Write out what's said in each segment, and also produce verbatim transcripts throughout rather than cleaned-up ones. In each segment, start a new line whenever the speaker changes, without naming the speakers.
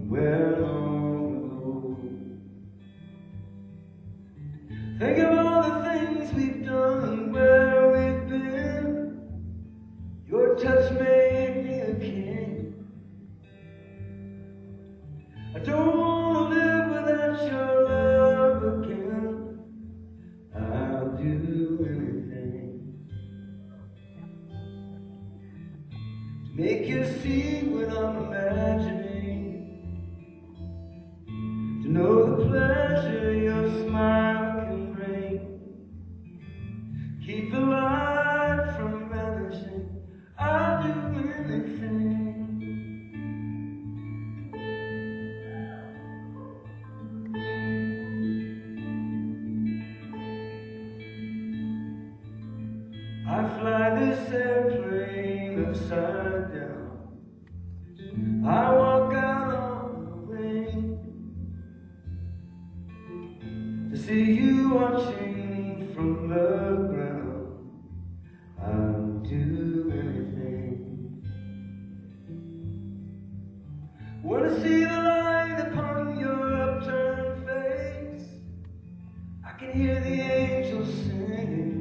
somewhere long ago. Think of all the things we've done, where we've been. Your touch made me a king. I don't want to live without your love again. I'll do anything to make you see what I'm imagining, to know the pleasure your smile can bring, keep the light from vanishing. I'll do anything. I fly this airplane upside down. I walk out on the wing to see you watching from the ground. I'll do anything. Wanna see the light upon your upturned face. I can hear the angels singing.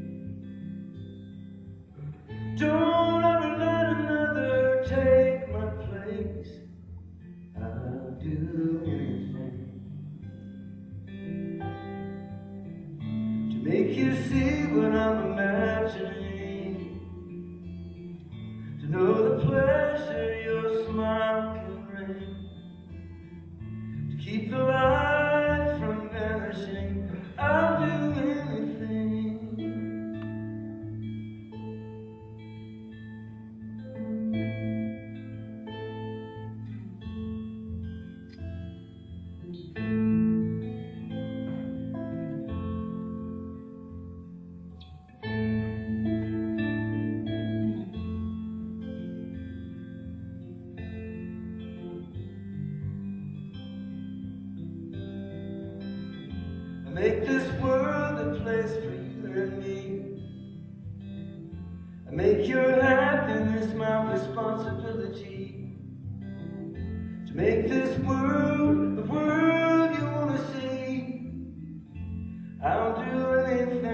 Don't ever let another take my place. I'll do anything to make you see what I'm imagining, to know the pleasure your smile can bring, to keep the light from vanishing. I'll do anything. Make this world a place for you and me. I make your happiness my responsibility. To make this world the world you want to see. I'll do anything.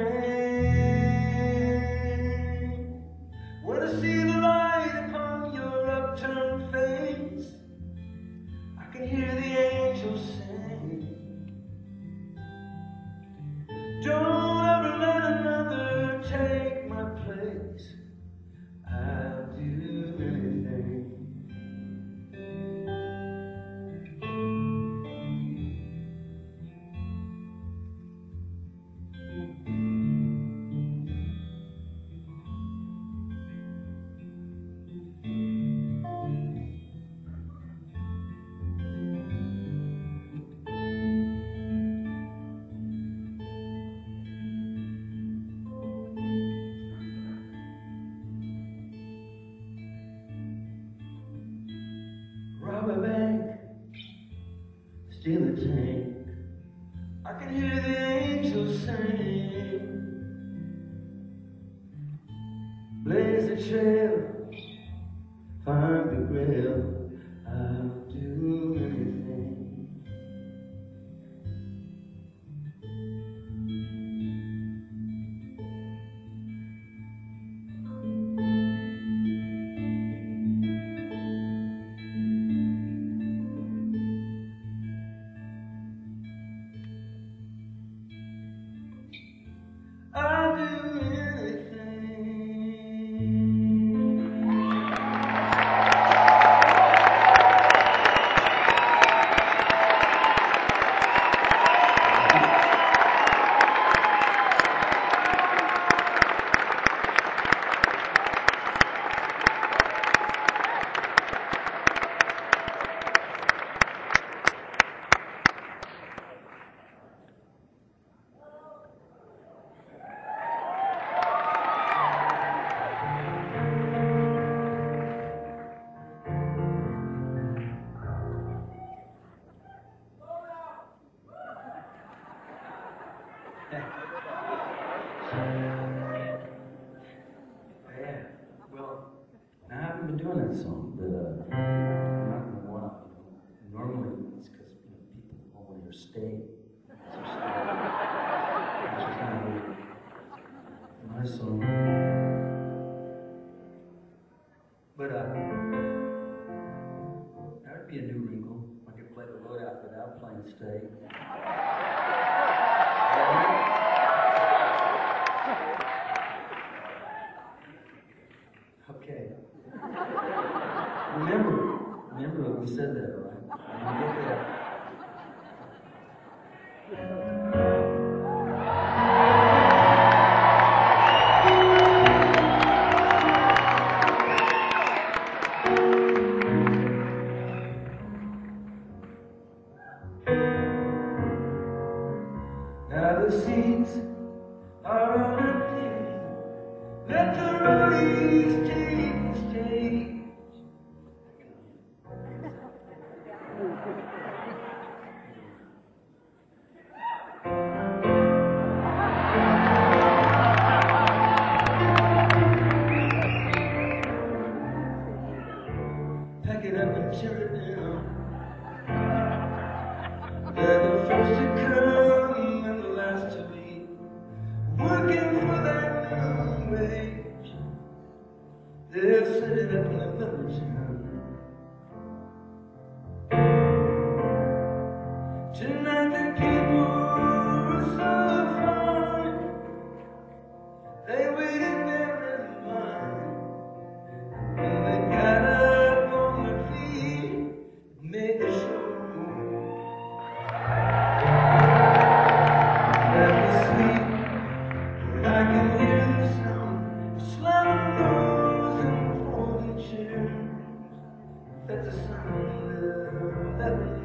Wanna see the light upon your upturned face. I can hear the angels sing. Don't ever let another take my place. I'll do anything. Rob a bank, steal a tank. I can hear the angels sing. Blaze a trail, find the grail. I'll do anything. I'll do anything. Yeah, well, I haven't been doing that song, but uh, not in a while. Normally for stay. So stay. Which is my, my song. But uh, that would be a new wrinkle. I could play the loadout without playing stay. Okay. Remember, remember we said that, all right? When we get there. Now the seats are all empty. Let the roadies take the stage. Pack it up and tear it down. They're the first to come and the last to leave. Working for that new age. They'll set it up in another town. Tonight the people are so fine. They waited there in line. When they got up on their feet, it made the show. Let me sleep, I can hear the sound of slamming doors and folding chairs. That's the sound they'll never know.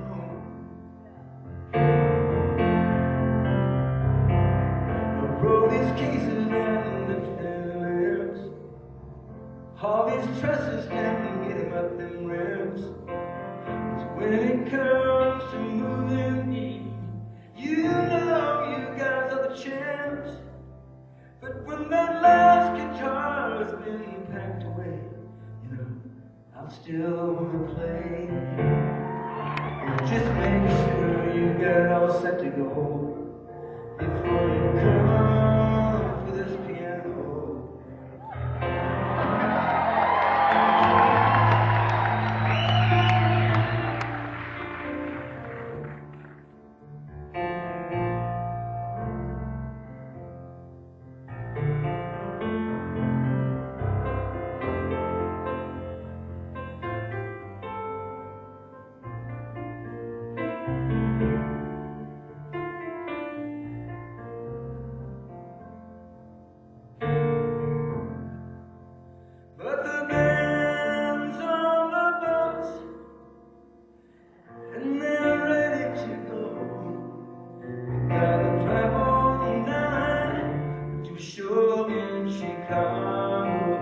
Roll these cases and lift their lamps. All these trusses can't get him up them ramps. 'Cause when it comes to moving, you know you guys are the champs. But when that last guitar has been packed away, you know, I'll still wanna play. And just make sure you got it all set to go before you come for this piano. But the band's on the bus, and they're ready to go. We gotta drive all night to a show in Chicago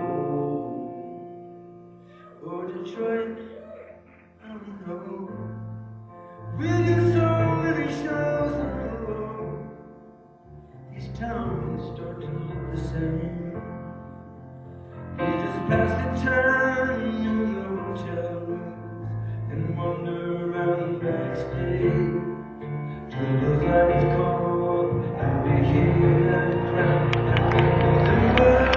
or Detroit. I don't know. We do so many shows in a row. These towns start to look the same. We just pass the time in the hotel rooms and wander around backstage till those lights come up and we hear that crowd and we know the world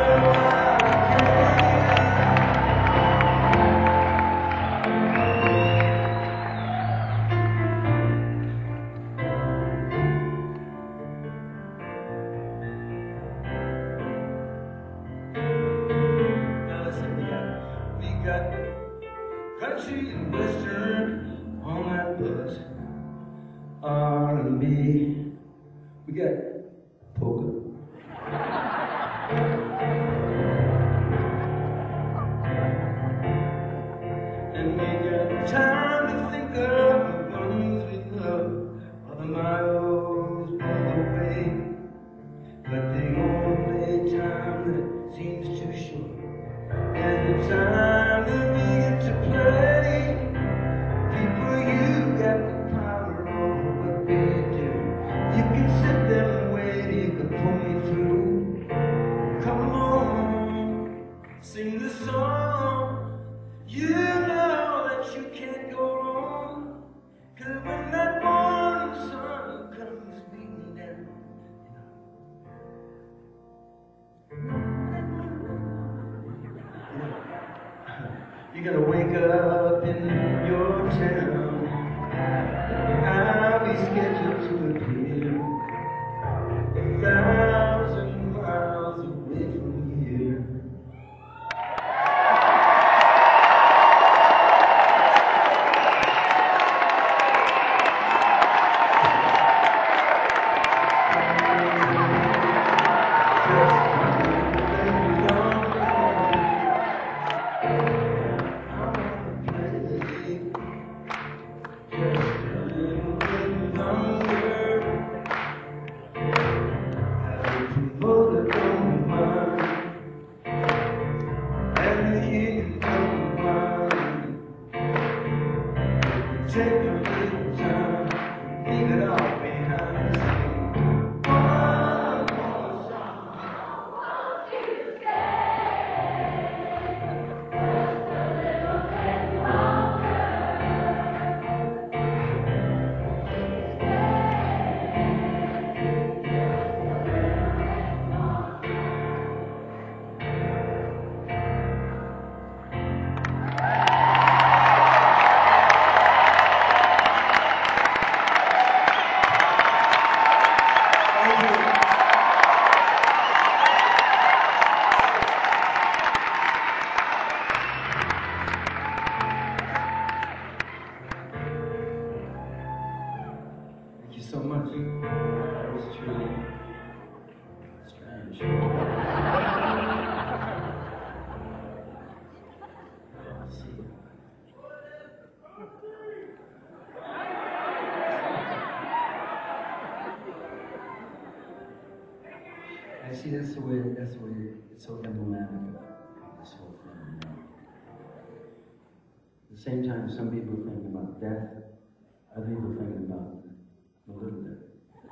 country and western on that bus. R and B, we got polka. And we got time to think of the ones we love, all the miles blown away. But the only time that seems too short is the time that we get to play. People, you got the power over what we do. You can sit there and wait, you can little time, leave it all behind. Sing one more song. Won't you stay? Just a little bit longer. Thank you so much. That was truly strange. Let's see. I see that's the way that's the way it's so emblematic of this whole thing. At the same time, some people are thinking about death, other people are thinking about the little death.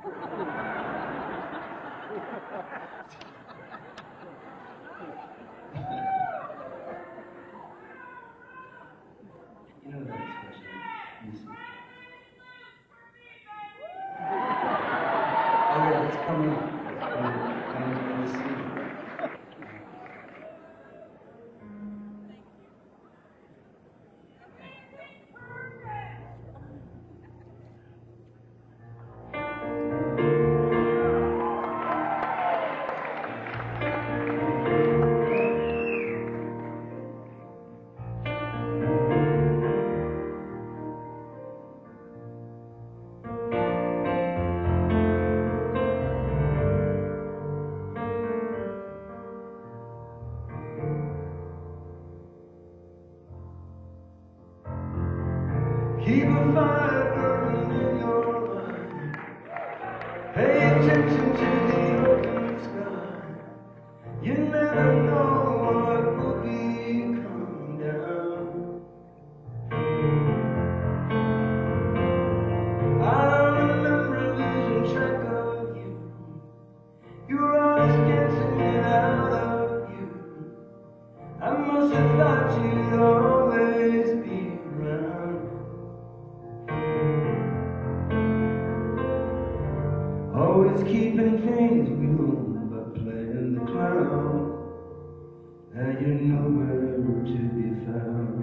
You know that expression, you see. Oh yeah, it's coming up. And you see. Keep a fire burning in your mind. Pay attention to the open sky. You never know what will be coming down. I remember losing track of you. You were always dancing it out of you. I must have thought you'd always be around. Always keeping things real, but playing the clown. Now you're nowhere to be found.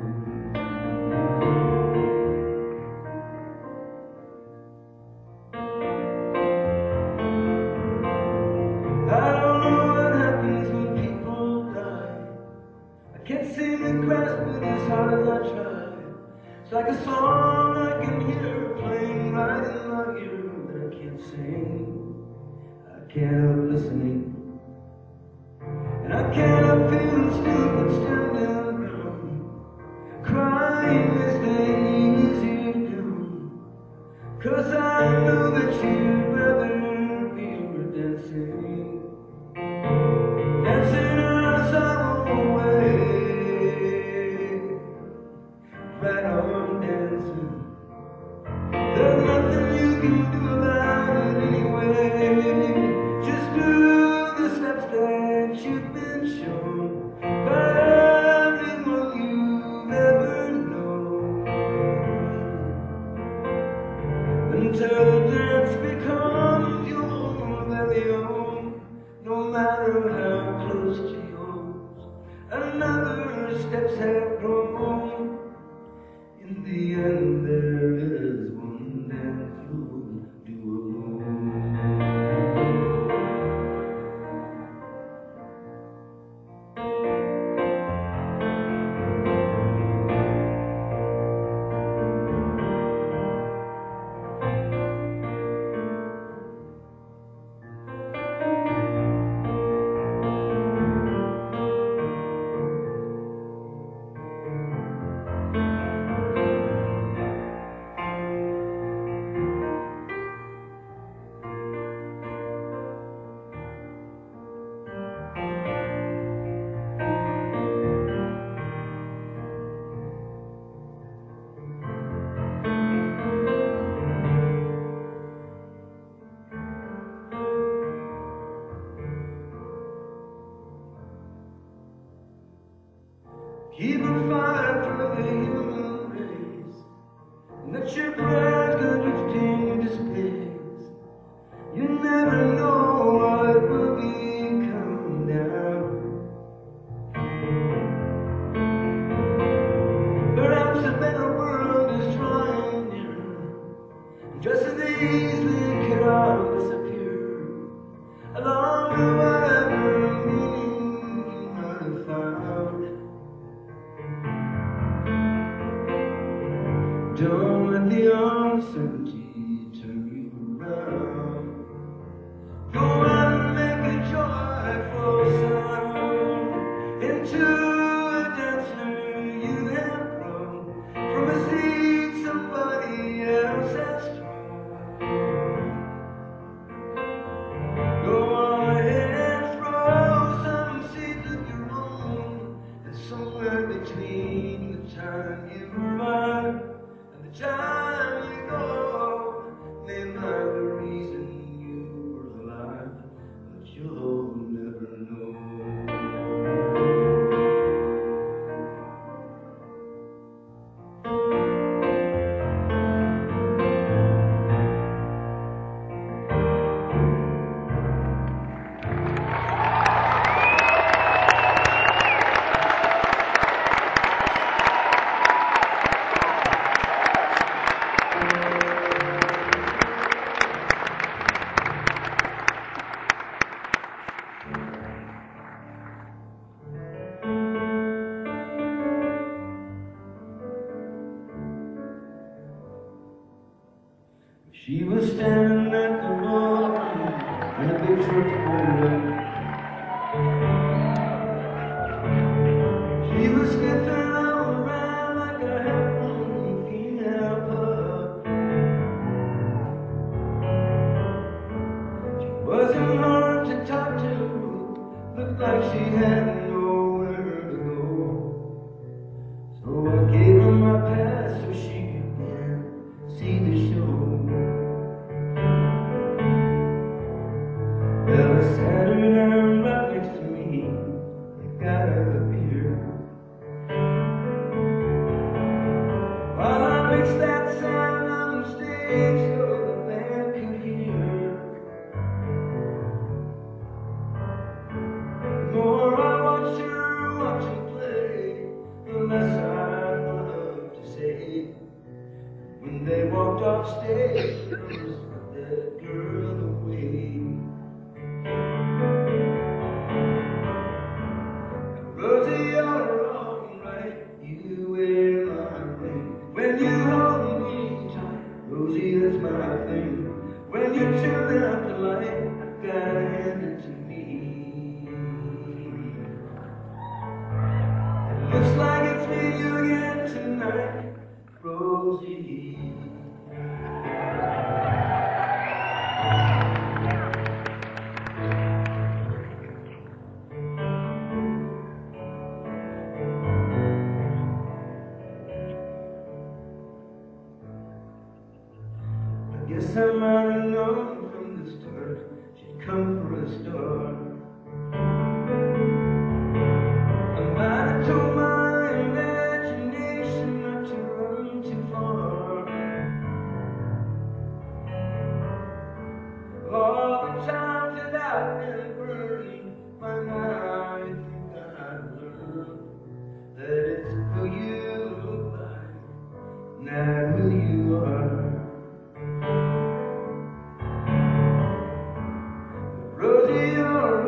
I don't know what happens when people die. I can't seem to grasp it as hard as I try. It's like a song I can hear playing right in my ear, but I can't sing. I can't help listening, and I can't help feeling stupid standing around, crying as they easy do. Cause I know that you'd rather be dancing, dancing our sorrow away, right on dancing. There's nothing you can do about it anyway. Just do the steps that you've been shown by everyone you've ever known, until the dance becomes your very own. No matter how close to yours another steps have grown, in the end there is one that you'll do alone. you fight for the human race, and that your prayers go drifting into space. You never know what will become down. Perhaps a better world is drawing near, just as easily could all disappear, along with whatever meaning you might have found. Don't let the uncertainty turn you around. Go on and make a joyful sound into a dancer you have grown from a seed somebody else has thrown. Go on ahead and throw some seeds of your own, and somewhere between the time you arrive and the time you go, they might be the reason you were alive, but you'll never know. She was standing at the road in a big church pulled up. She was sniffing all around like a half-grown female pup. She wasn't hard to talk to, looked like she had nowhere to go. So I gave her my pass so she could see the show. Well, I sat her down right next to me, I got her a beer. While I mixed that sound on the stage so the band could hear. The more I watched her watch and play, the less I'd love to say. When they walked off stage, I was with that girl away. Rosie, you're alright, you wear my ring. When you hold me tight, Rosie, that's my thing. When you turn out the light, I gotta hand it to me. It looks like it's me you again tonight, Rosie. Guess I might have known from the start she'd come for a start. I might have told my imagination not to run too far. All the times that I've been burned, by now I think I've learned that it's who you look like, not who you are. Rosie, you're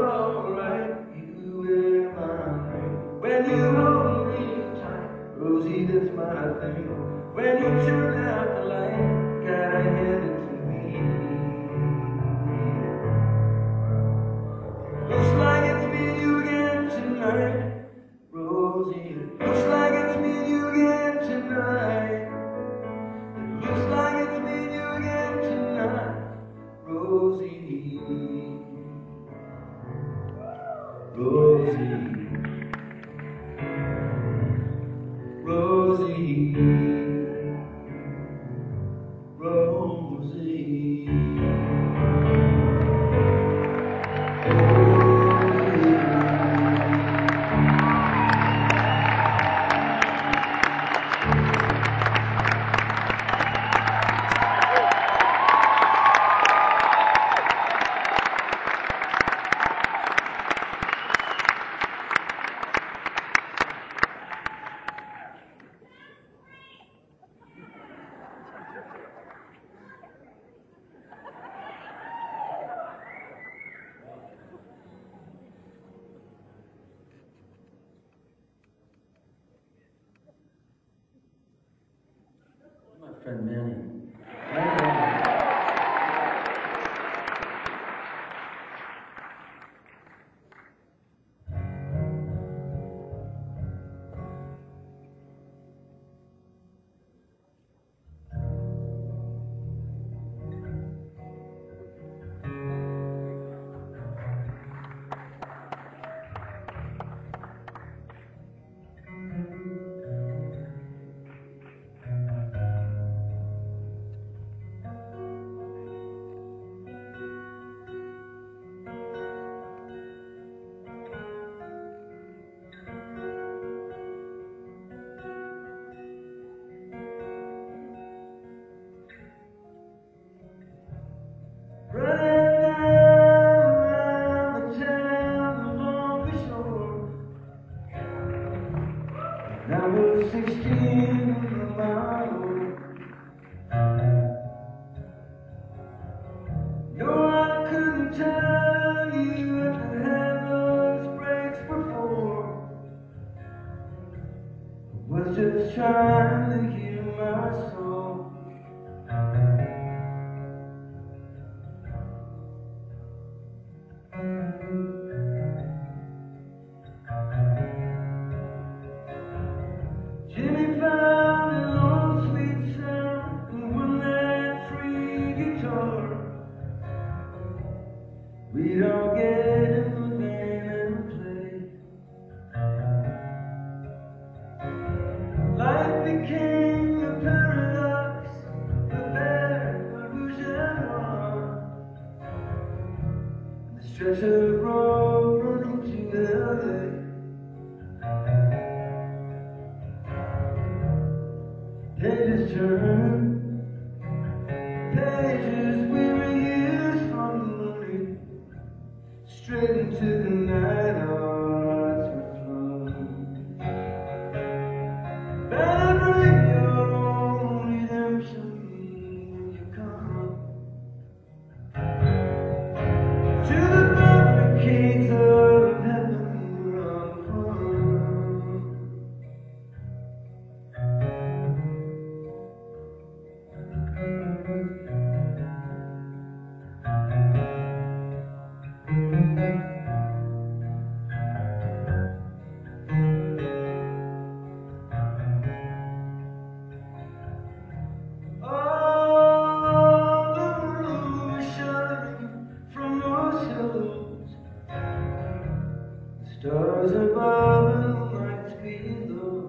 friend Manny. Manny. Running around the town along the shore. I was sixteen on my own. No, I couldn't tell you if I had those breaks before. I was just trying to heal my soul. Jimmy found an old sweet sound and won that free guitar. We'd all get in the van and play. Life became a paradox, the Baton Rouge and Noir. The stretch of road running to L A. Pages turn, pages we reuse from the morning, straight into the night our hearts were flown. Better bring your own redemption when you come to the barricades of heaven where I'm from. Stars above and lights below.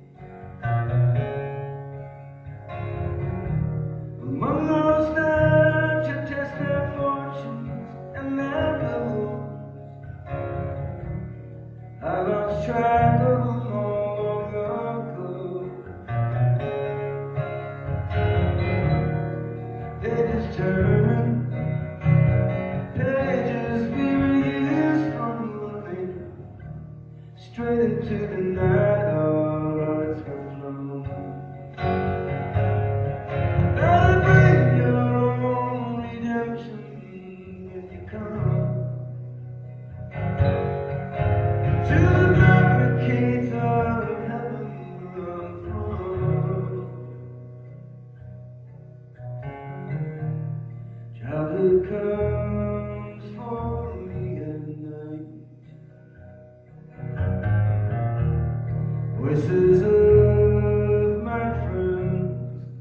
Among those that you test their fortunes and their bills, I lost track of them all long ago. They just turn, pages we reuse from the morning, straight into the night our hearts were flown. Better bring your own redemption when you come to the barricades of heaven where I'm from. Childhood comes for me at night. Voices of my friends,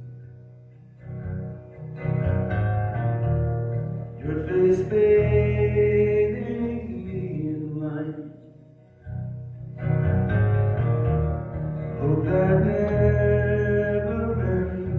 your face bathing me in light. Hope that never ends.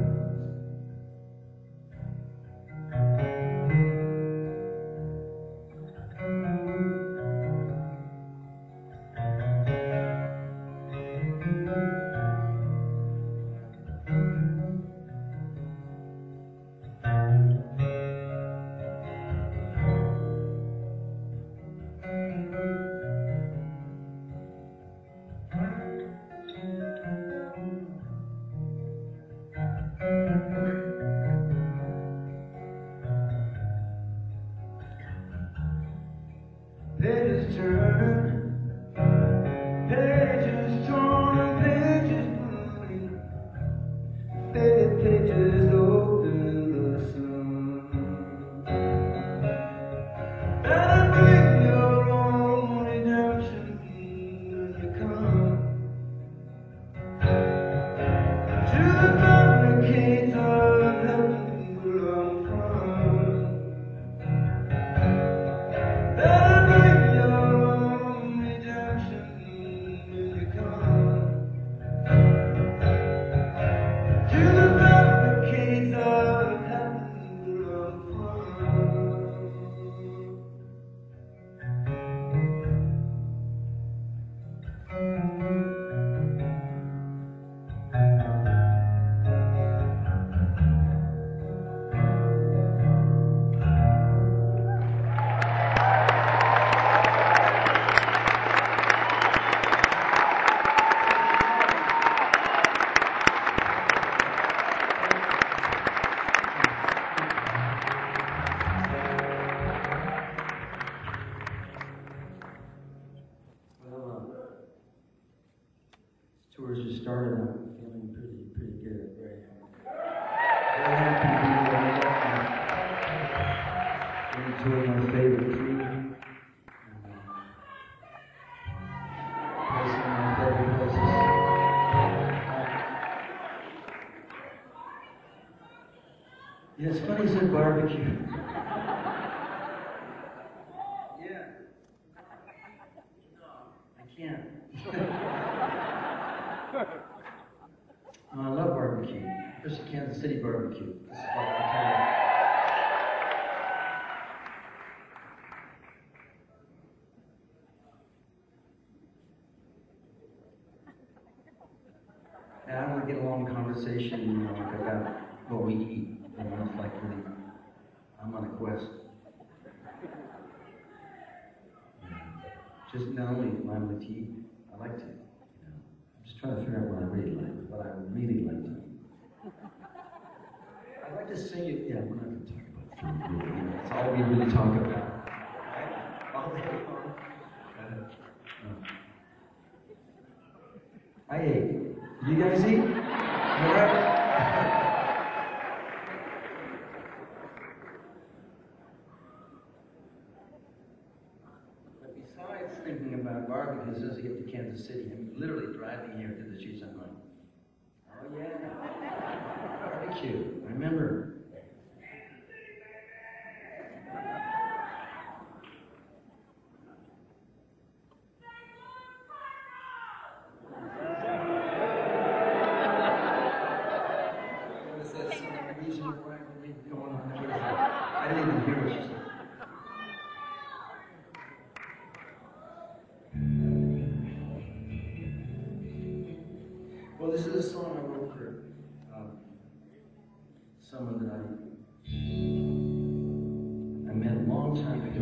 Pages turn, pages torn, pages burning, faded pages started, I'm feeling pretty, pretty good. Very, very happy to be here. Enjoy my favorite key. And, uh, play some of my favorite places. Yeah, it's funny you said barbecue. Yeah. No, I can't. No, I love barbecue, especially Kansas City barbecue. This is like the kind of... And I want to get a long conversation, you know, like about what we eat. You know, it's like really, I'm on a quest. Just not only am I like to eat, I like to, you know. I'm just trying to figure out what I really like, what I really like to eat. I like to sing it, yeah, we're not going to talk about food, really, you know, that's all we really talk about. Right? All day long. No. I ate. You guys eat? Yeah. Besides thinking about barbecues as I get to Kansas City, I'm literally driving here to the streets. I'm going, oh yeah, barbecue. I remember. What is that? Some regional rivalry going on? What is that? I didn't even hear what she said. Well, this is a song I wrote for um, someone that I I met a long time ago.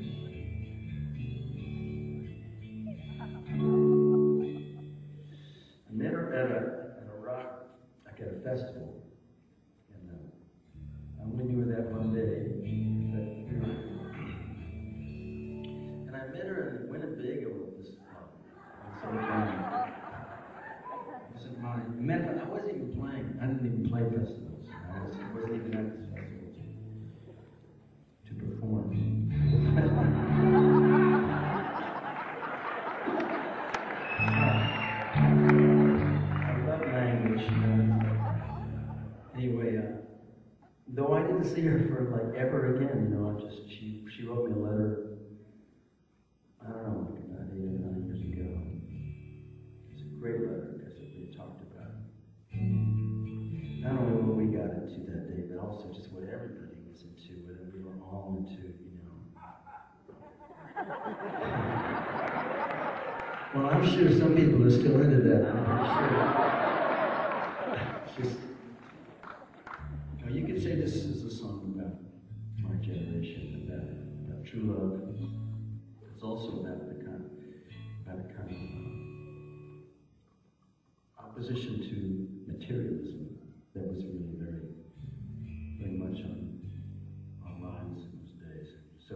I met her at a at a rock, like at a festival, and uh, I only knew her that one day. But, you know, and I met her in Winnebago at this club. I met her, I wasn't even playing. I didn't even play festivals. I, was, I wasn't even at this festival to, to perform. I love language. You know. Anyway, uh, though I didn't see her for like ever again, you know, I just she she wrote me a letter. I don't know, like about eight or nine years ago. It's a great letter. Talked about not only what we got into that day, but also just what everybody was into, whether we were all into, you know. Well, I'm sure some people are still into that. I'm pretty sure. Just, you know, you could say this is a song about my generation, about, about true love. It's also about the kind, about a kind of. Opposition to materialism that was really very, very much on our minds in those days. So,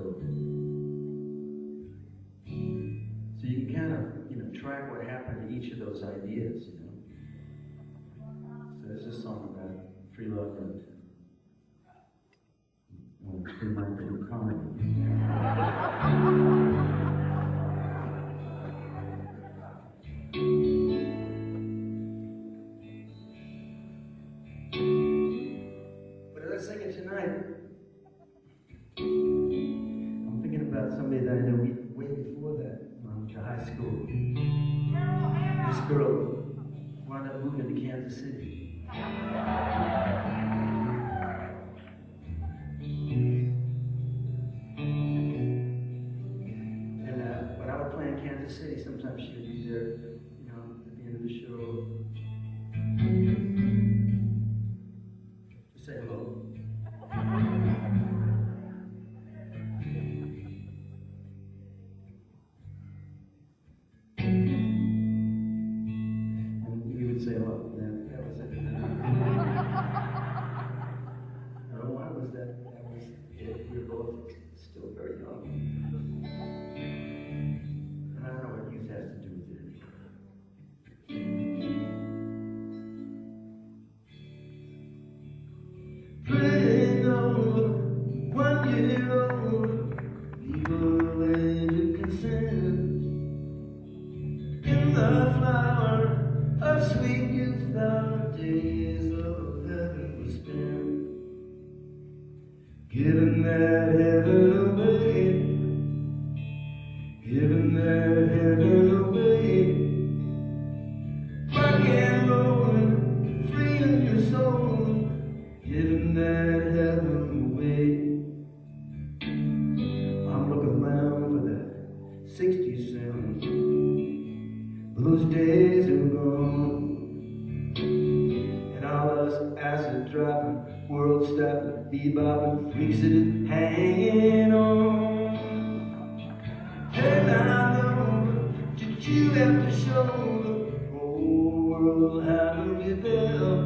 so you can kind of, you know, track what happened to each of those ideas, you know. So there's this song about free love and, and free market economy. I'm thinking about somebody that I knew way before that, when I went to high school. This girl wound up moving to Kansas City. And uh, when I would play in Kansas City, sometimes she would be there, you know, at the end of the show. To say hello. Say hello. That, that was it. Oh, why was that? That was it. We were both still very young. And I don't know what youth has to do with it. Giving that heaven away, giving that heaven away, rock and rollin', freeing your soul, giving that heaven away. I'm looking around for that sixty sound, but those days are gone. And all us acid dropping, world stopping, bebopping freaks that is hanging on. Hey now, did you have to show the whole world how to be there?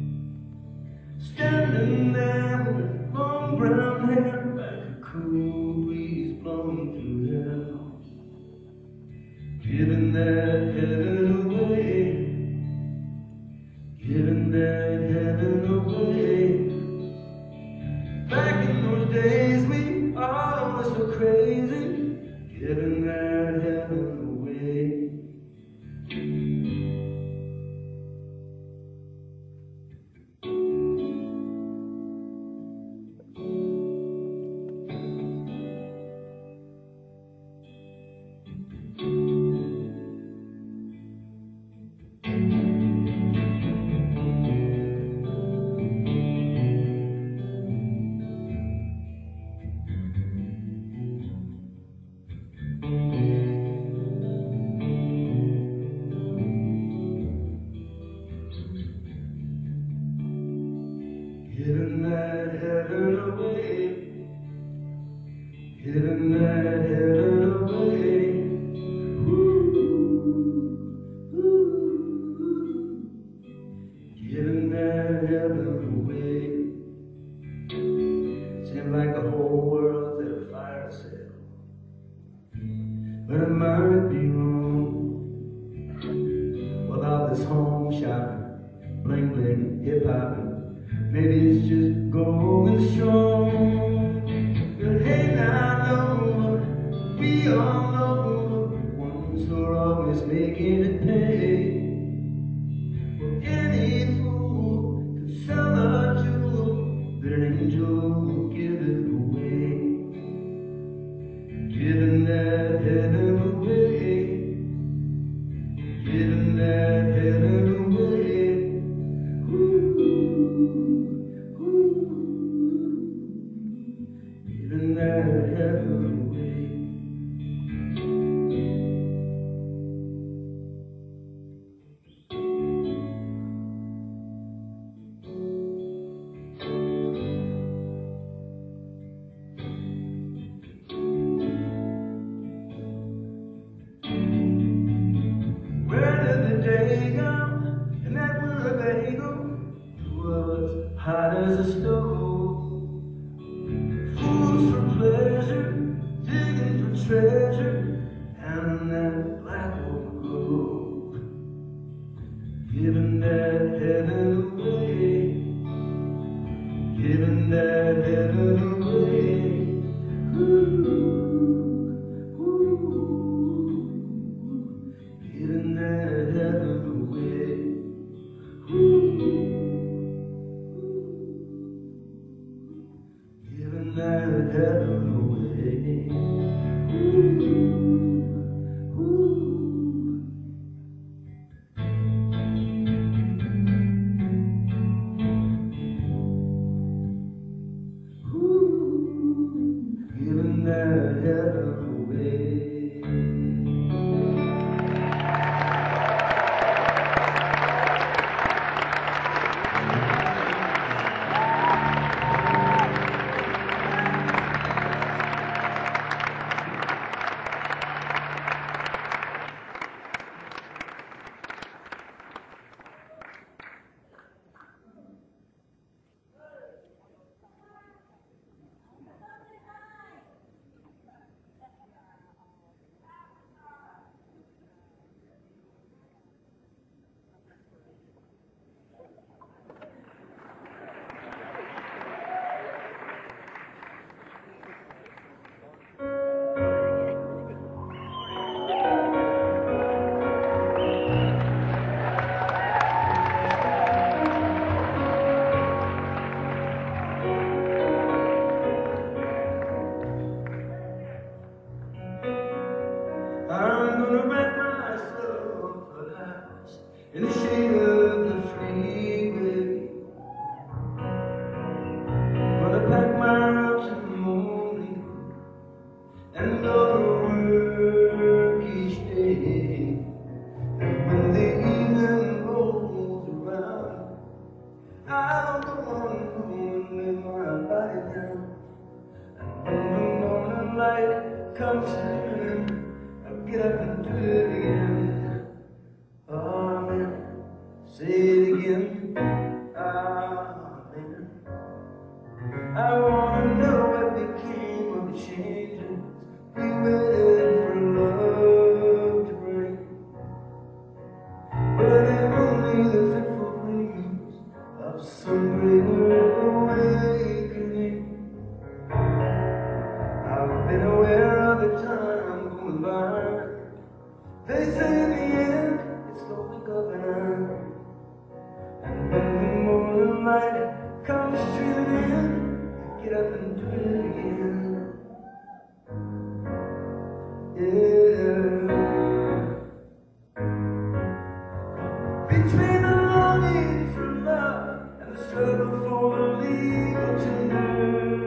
Standing there with long brown hair, like a cool breeze blowing through hell, giving that heaven away, giving that heaven away. Back in those days we all were so crazy, giving that heaven away. Giving that heaven away, giving that heaven away. Ooh, ooh, giving that heaven away. Seems like the whole world's at a fire sale, but it might be wrong. Without this home shopping, bling bling, hip hopping, maybe it's just going strong. But hey now, Lord, we all know the ones who are always making it pay. Well, any fool can sell a jewel, but an angel will give it away. Giving that heaven away, giving that heaven away. Ooh, ooh, giving that heaven away. Where did the day go? And that Winnebago was hot as a stove. Fools for pleasure, digging for treasure, and in that black oak grove, giving that heaven away, giving that heaven away. Ooh, ooh, giving that heaven away. Ooh, giving that heaven away. Ooh, ooh. Ooh, giving that heaven away. it again. Yeah. Between the longing for love and the struggle for the legal tender,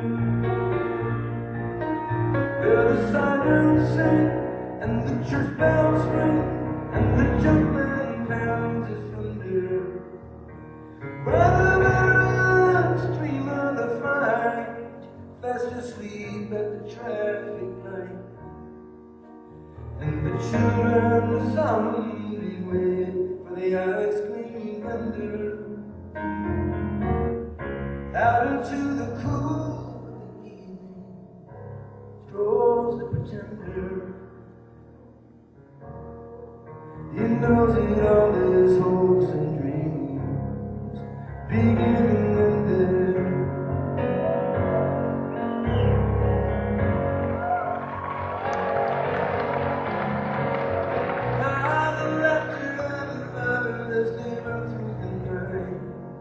where the sirens sing and the church bells ring and the jumping pounds of thunder, where the veterans dream of the fight, fast asleep at the traffic light, and the children solemnly wait for the ice cream vendor. Out into the cool of the evening strolls the pretender. He knows that all his hopes and dreams begin and end there. Ah, the laughter of the lover that's never through the night,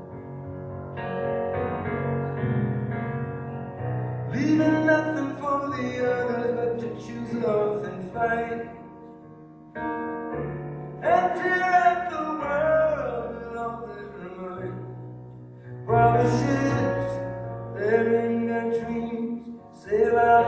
leaving nothing for the others but to choose love and fight, and tear at the world with all their might, while the ships bearing their dreams sail out of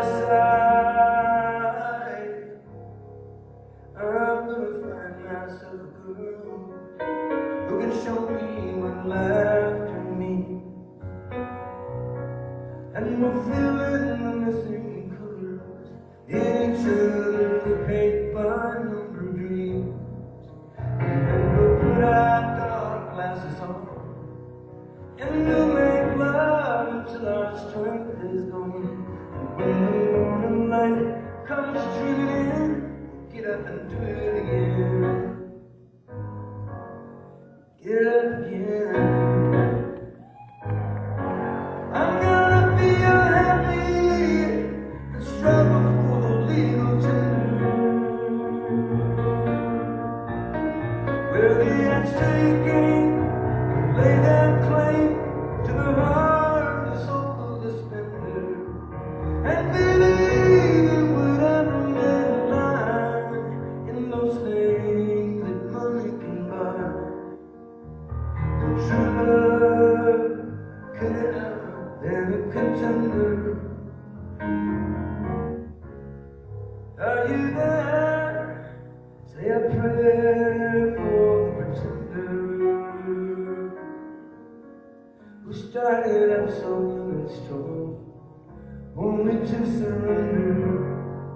sight. I'm gonna find myself a girl who can show me what laughter means, and we'll fill in the missing colors in each other's paint by number dreams. And then we'll put our dark glasses on, and we'll make love until our strength is gone. And when the morning light comes streaming in, get up and do it again. Get up again. I'm gonna be unhappy and struggle for the legal tender, where the acts take aim and lay their claim to the heart of the so-called spender, and believe in whatever may lie in those things that money can buy. The true love could have been a contender. Are you there? Say a prayer for the pretender who started out so young and strong, only to surrender.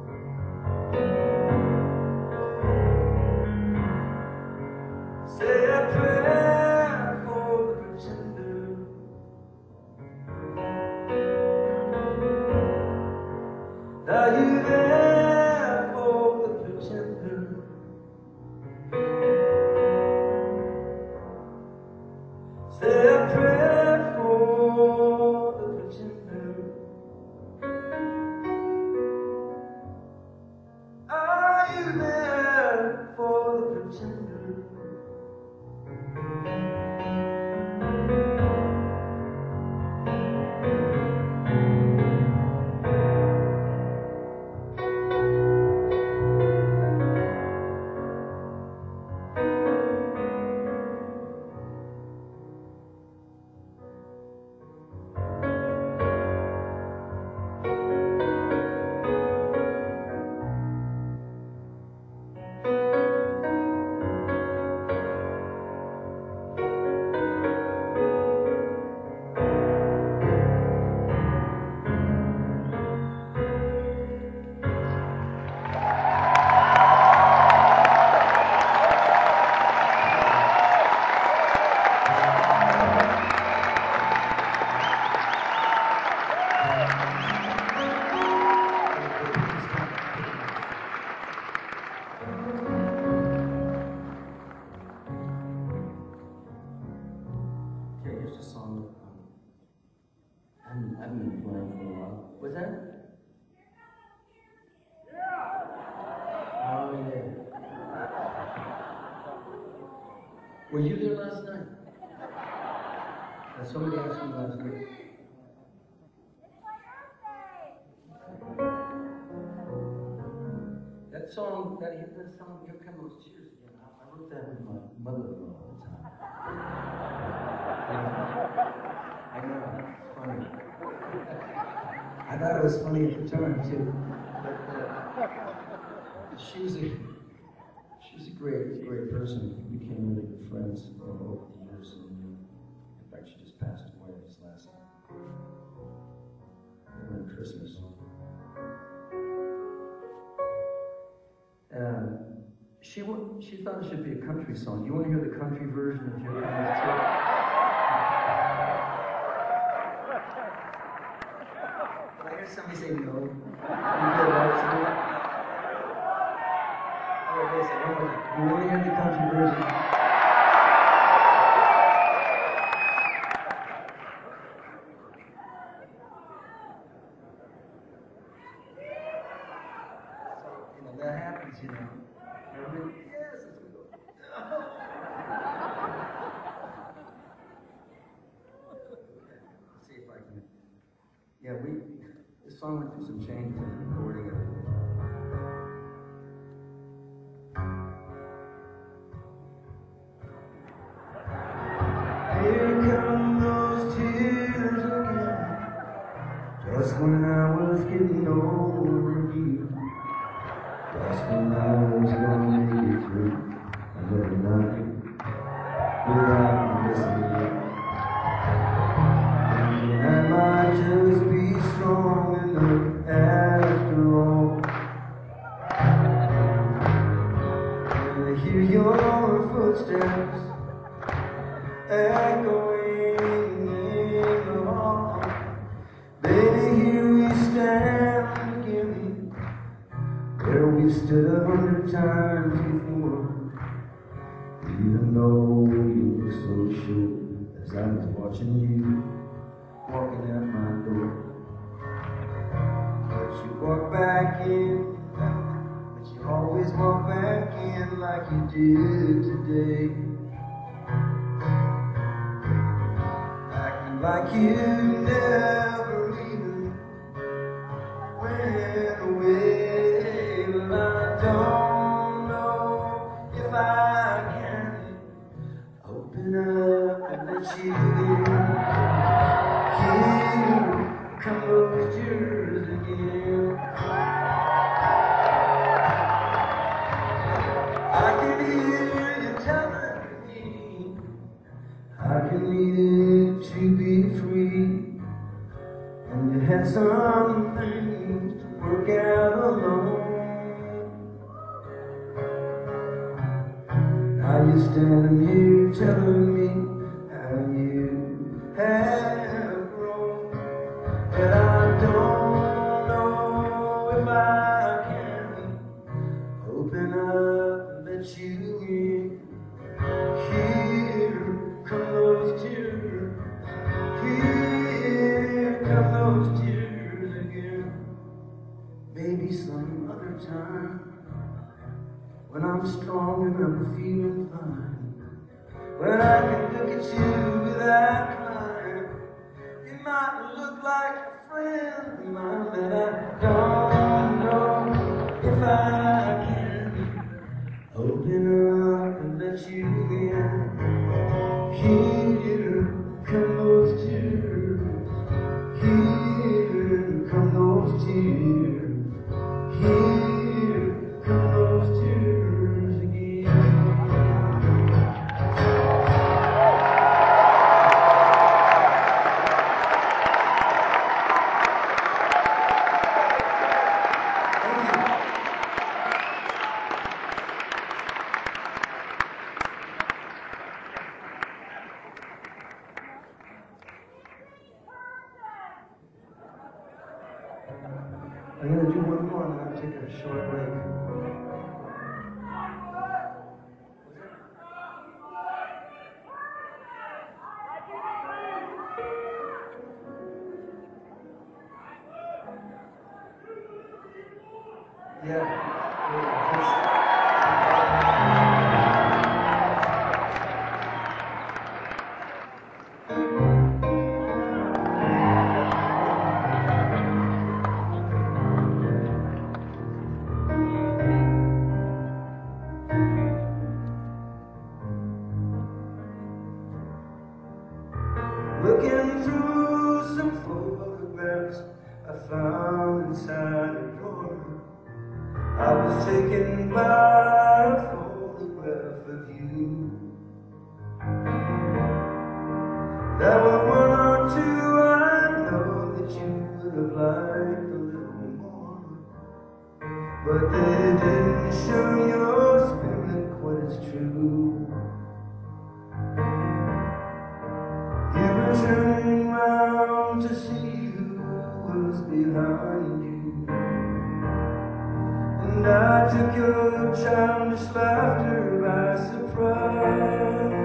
Say a prayer for the pretender. Are you there for the pretender? Say a prayer for the pretender. Are you there for the pretender?
Was that? Oh, yeah. Were you there last night? Uh, somebody asked me last night. That song, that, that song, Here Come Those Tears Again, I, I wrote that with my mother-in-law all the time. I know, it's funny. I thought it was funny at the time, too. But, uh, she was a, she was a great, great person. We became really good friends over the years. And, uh, in fact, she just passed away this last around Christmas. Uh, she she thought it should be a country song. You want to hear the country version of Here Come Those Tears? Did I hear somebody say no? You did, right? Oh, they said, oh, you want to hear the country version? That happens, you know. Yes, it's good. Let's see if I can. Yeah, we. This song went through some changes in the recording of it. Here come those tears again. Just when I was getting over you. Just when I was gonna make it through another night without missing you. Thinking I might just be strong enough after all. And I hear your footsteps echoing in the hall. Baby, here we stand again. Where we've stood a hundred times before. Even though you look so sure, as I was watching you walking out my door. But you walk back in, but you always walk back in like you did today. Acting like you never even went away. I don't know if I can open up and let you here come those tears again. I can hear you telling me I can need it to be free, and you had some things to work out alone. Now you're standing here telling me how you have grown, and I don't know if I can open up and let you in. Here come those tears, here come those tears again. Maybe some other time, when I'm strong and I'm feeling fine, when I can look at you without crying, you might look like a friend of mine, but I don't know if I can open up and let you in. Here come those tears, here come those tears, here come those tears again. I'm going to do one more and then I'll take a short break. Yeah. found inside a drawer. I was taken by a photograph of you. There were one or two I know that you would have liked a little more, but they didn't show your spirit quite as true. You were turning round to see who was behind you, and I took your childish laughter by surprise.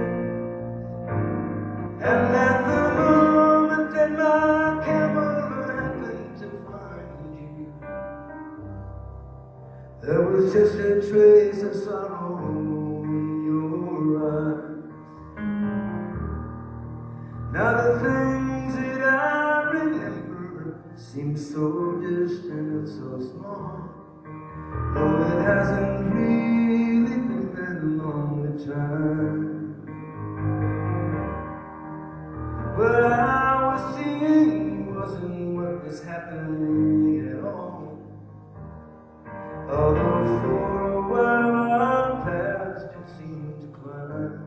And at the moment that my camera happened to find you, there was just a trace of sorrow in your eyes. Now the things that I remember seem so distant and so small, though it hasn't really been that long a time. What I was seeing wasn't what was happening at all, although for a while our paths did seem to climb.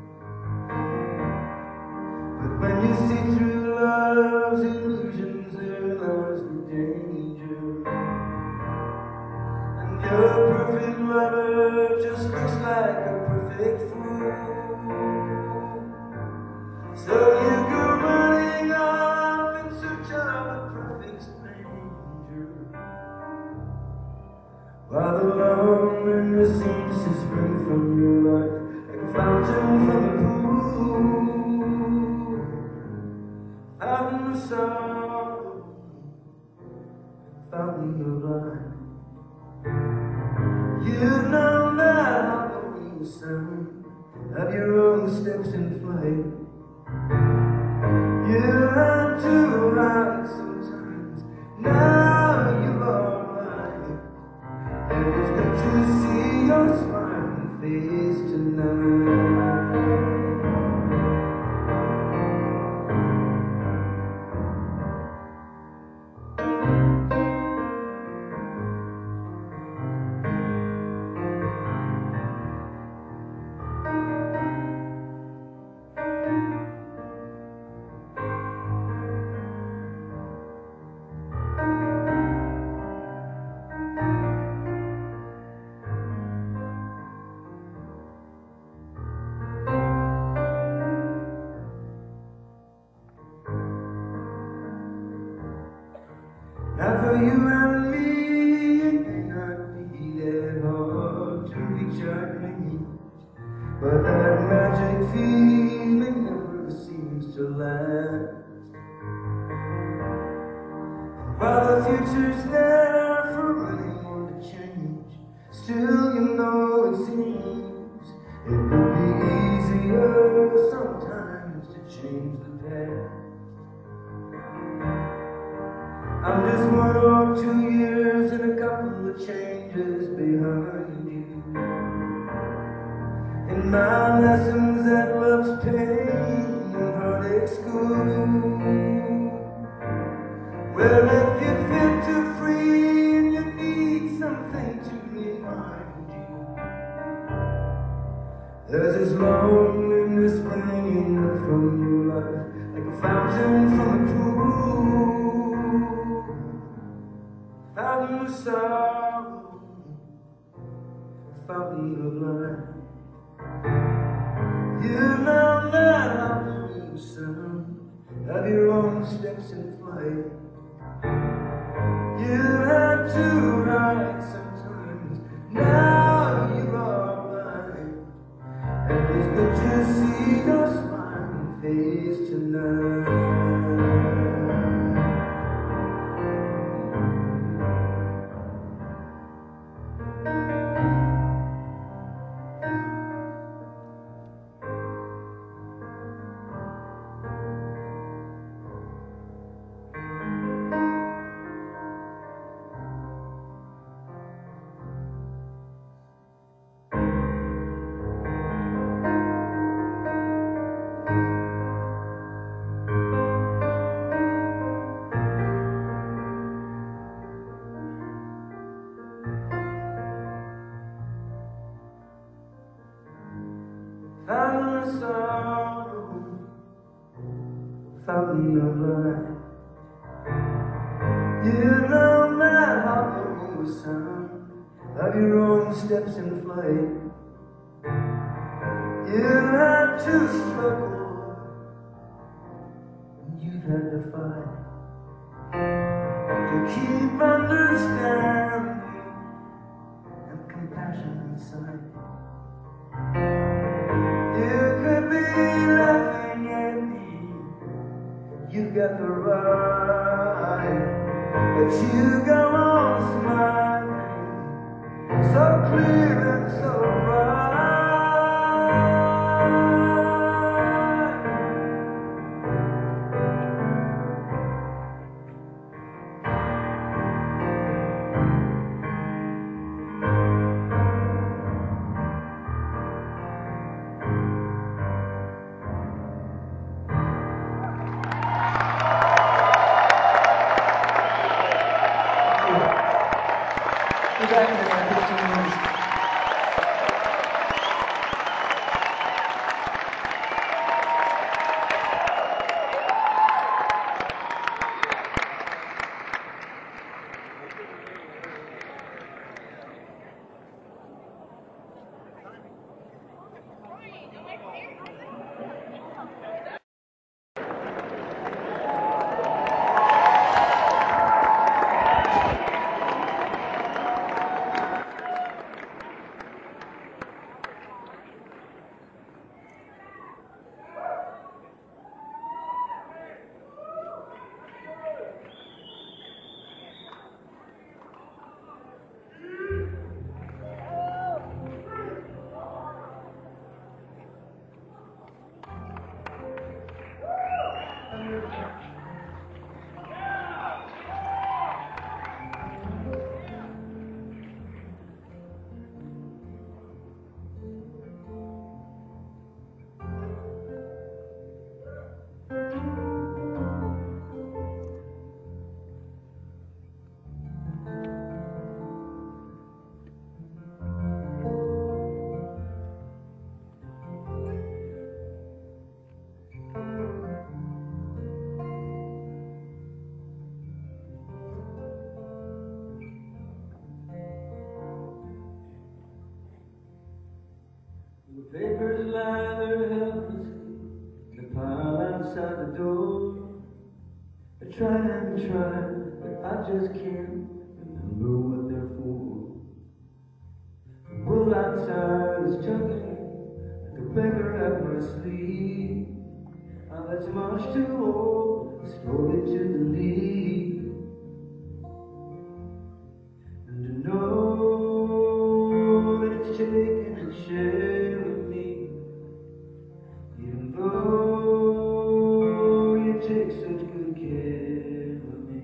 But when you see through love's illusions, there lies the danger, and your perfect lover just looks like a perfect fool. So you go running off in search of a perfect stranger, while the loneliness seems to spring from your life like a fountain from a pool. Fountain of sorrow, fountain of life. You've known that Halloween sound of your own steps in flight. You had to hide sometimes, now you're alright, and it's good to see your smiling face tonight. Now for you and me, it may not be that hard to reach our dreams, but that magic feeling never seems to last. While the future's there for anyone to change, still you know it seems it would be easier sometimes to change the past. I'm just one or two years and a couple of changes behind you, and my lessons at love's pain and heartache school. Well, if you're fit to free and you need something to remind you, there's this loneliness springing up from your life like a fountain from a pool. Fountain of sorrow, fountain of life. You know that Halloween sound of your own steps in flight. You had to hide sometimes, now you're alright, and it's good to see your smiling face tonight. garden of light. You know that hollow sound of your own steps in flight. You had to struggle, and you've had to fight to keep understanding and compassion inside. You could be laughing at me, you've got the right, but you go on smiling, so clear and so bright. Be back in about fifteen minutes. The papers lie there helplessly in the pile outside the door. I try and try, but I just can't remember what they're for. The world outside is chugging like a beggar at my sleeve. Oh, that's much too old, a story to believe. And to know that it's taking its share of me, even though you take such good care of me.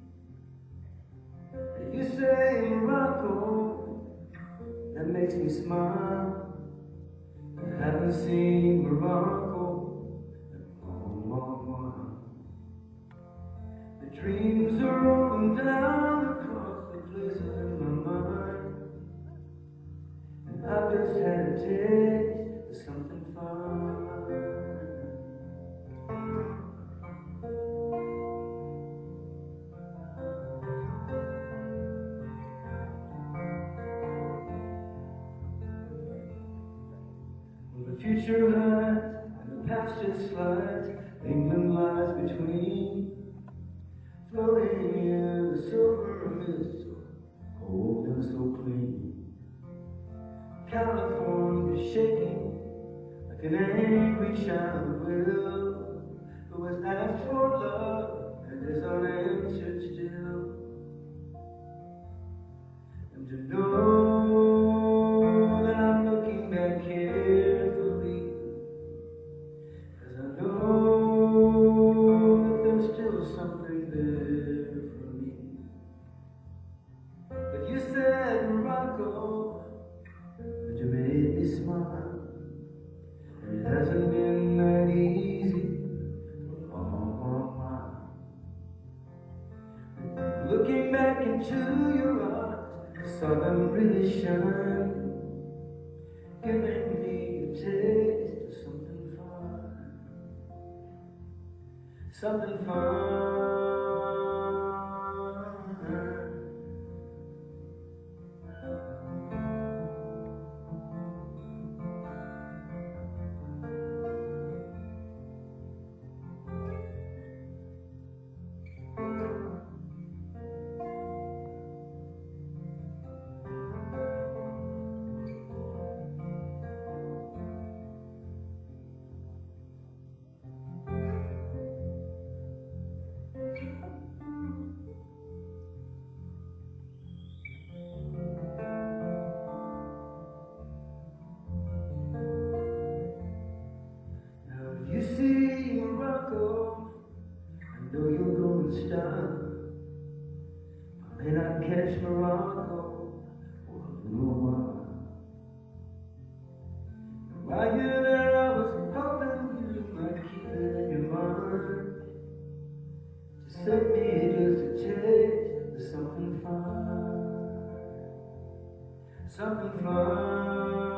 And you say Morocco, that makes me smile. I haven't seen Morocco in a long, long while. The dreams are rolling down across the places in my mind, and I've just had a taste of something fine. Well, the future hides and the past just slides. England lies between, floating in the silver mist, so cold and so clean. California shaking like an angry child of will, who has asked for love and is unanswered still. And to know that I'm looking back carefully, 'cause I know that there's still something there for me. But you said Morocco, but you made me smile. And it hasn't been that easy for a long, long while. Looking back into your eyes, I saw them really shine, giving me a taste of something fine.
something fun. You see Morocco, I know you're going to stop. I may not catch Morocco for a little while. And while you're there, I was hoping you might keep it in your mind to send me just a taste of something fun, something fun.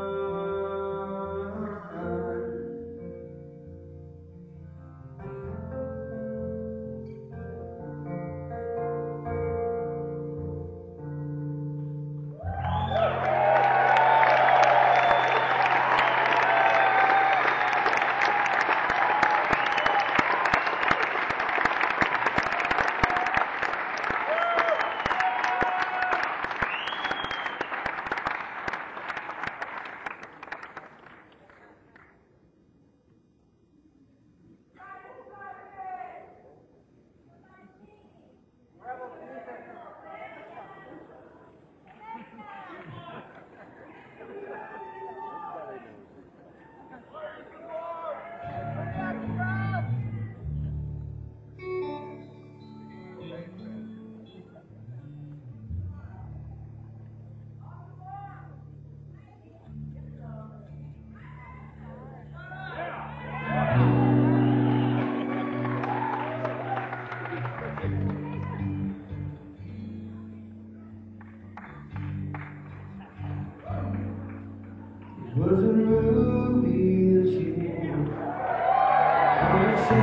It was a movie that you wanted to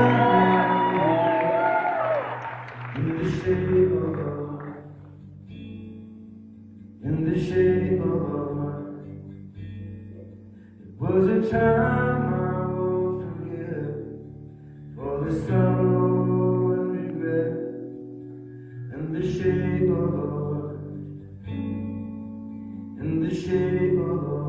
see in the shape of a, in the shape of a. It was a time I won't forget, for the sorrow and regret, in the shape of a, in the shape of a.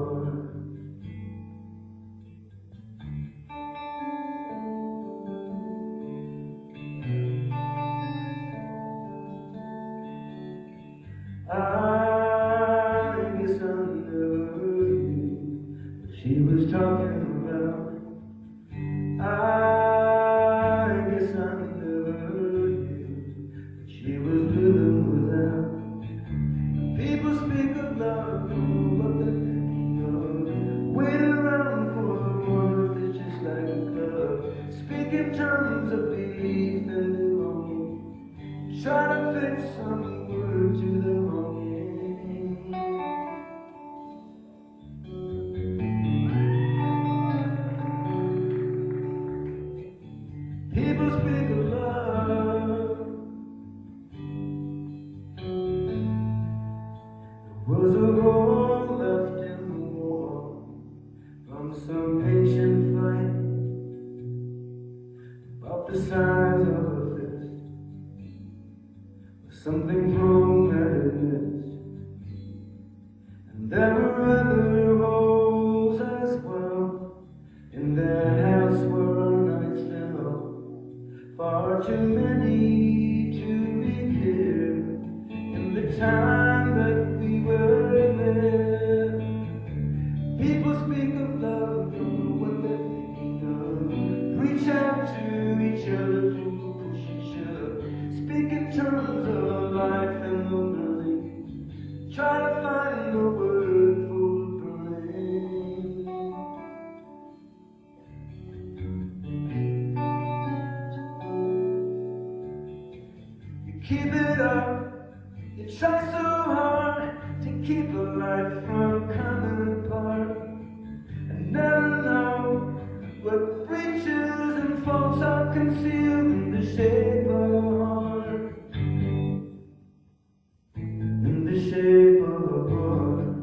I guess I never knew what she was talking about. I guess I never knew what she was living without. People speak of love, but they're thinking of wait around for one that's just like a club. Speak in terms of belief and belonging, try to fit some word to the longing. People speak of love. There was a hole left in the wall from some ancient fight, about the size of a fist, with something thrown that it missed. And there were other holes as well in that house where nights fell, far too many to be clear in the time that we were there. People speak of love, know what they're thinking of, reach out to each other to push each other, speak in terms of life and no nothing, try to find a word for burning. You keep it up, you try so hard to keep a life from coming apart, and never know what breaches and faults are concealed shape of a heart, in the shape of a heart,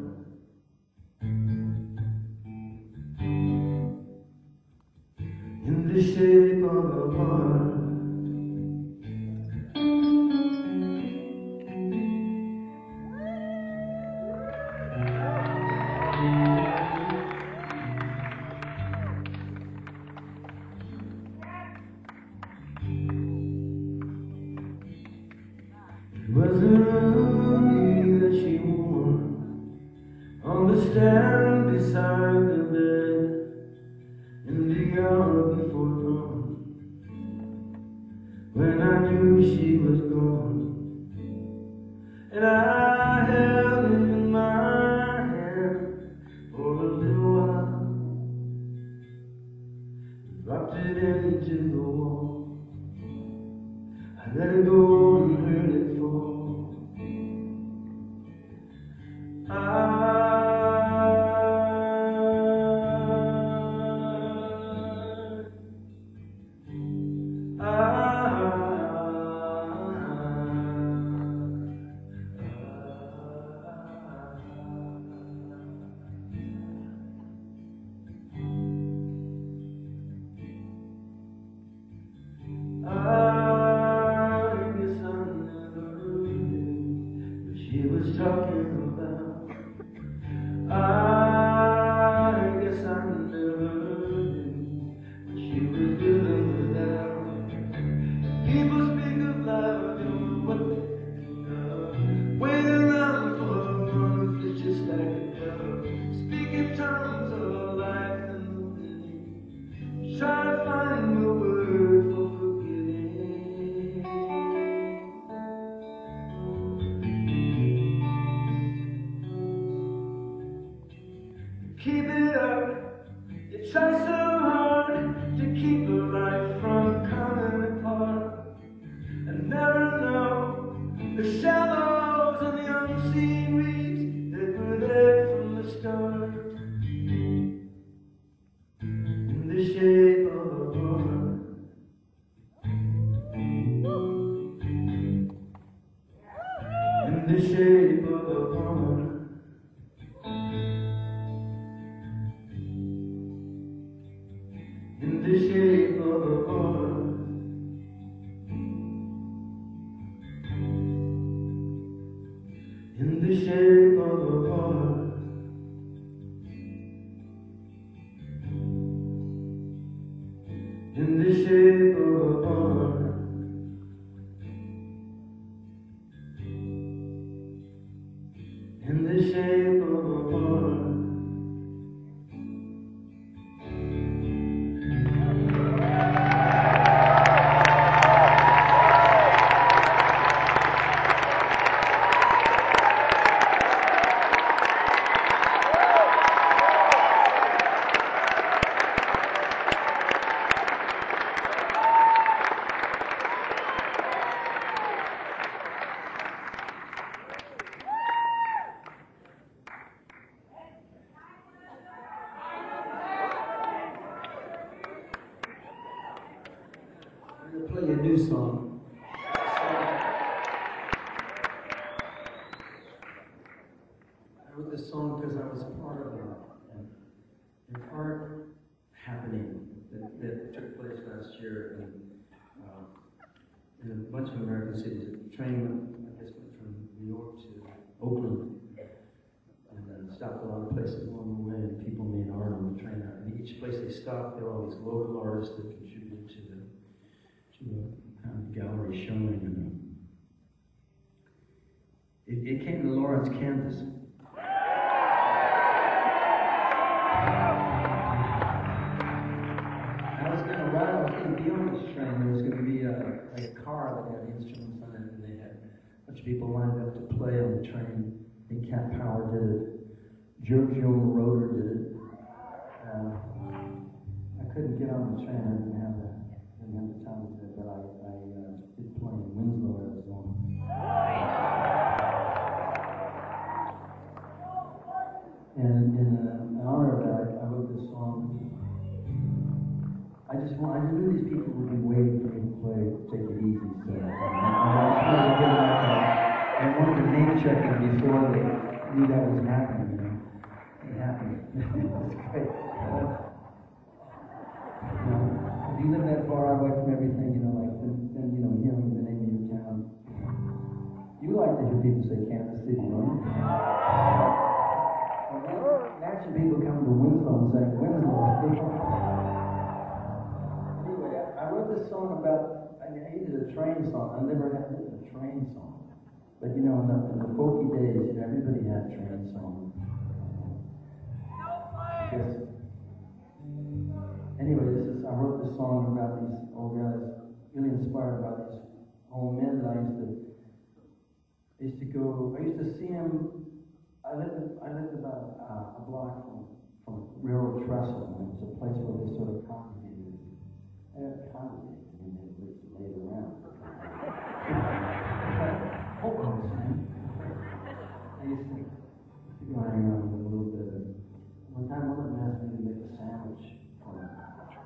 in the shape of a heart. It was a ruby that she wore on the stand beside the bed in the hour before dawn, when I knew she was gone. And I held it in my hand for a little while, dropped it into the wall. I let it go and heard it fall. I, I, I, guess I never knew what she was talking about. I guess I never knew what she was doing without. People speak of love, don't know what they think of. Wait around for a month, it's just like a dove. Speaking tongues of a life and the living. Try to find the word for forgetting. Keep it up, you try so hard to keep the life from coming apart, and never know the shallows and the unseen reeds that were there from the start, in the shape of a heart, in the shape of a heart. In the shape of a heart, in the shape of a heart, in the shape of a heart, in the shape of a heart. I'm going to play you a new song. I wrote this song because I was a part of a, an art happening that, that took place last year in, uh, in a bunch of American cities. The train, I guess, went from New York to Oakland, and then stopped a lot of places along the way, and people made art on the train. And each place they stopped, there were all these local artists that contributed to the to the kind of gallery showing, and uh, it, it came to Lawrence, Kansas. I was going to ride, I was going to be on this train. There was going to be a, like a car that had instruments on it, and they had a bunch of people lined up to play on the train. I think Cat Power did it. Giorgio Moroder did it. Uh, I couldn't get on the train. I didn't have the, didn't have the time to, but I, I uh, did play in Winslow, Arizona. And in, uh, in honor of that, I wrote this song. I just want, I knew these people would be waiting for me
play Take It Easy. So, uh, I was really good at that. I wanted to name check them before they knew that was happening, you know. It happened. It's great. Uh, you know, if you live that far away from everything, you know, like, then, then you know, hearing the name of your town. You like to hear people say Kansas City, don't you? Imagine people coming to Winslow and saying, Winslow. Anyway, I, I wrote this song about, I needed a train song. I never had written a train song. But you know, in the, in the folky days, you know, everybody had train songs. Yes. Anyway, this is, I wrote this song about these old guys, really inspired by these old men that I used to, I used to go, I used to see them. I lived, I lived about uh, a block from, from Railroad Trestle, and it was a place where they sort of congregated. They didn't congregate, I mean, they just laid around. Hold on a second. I used to, to go hang around with a little bit of, one time one of them asked me to make a sandwich for them.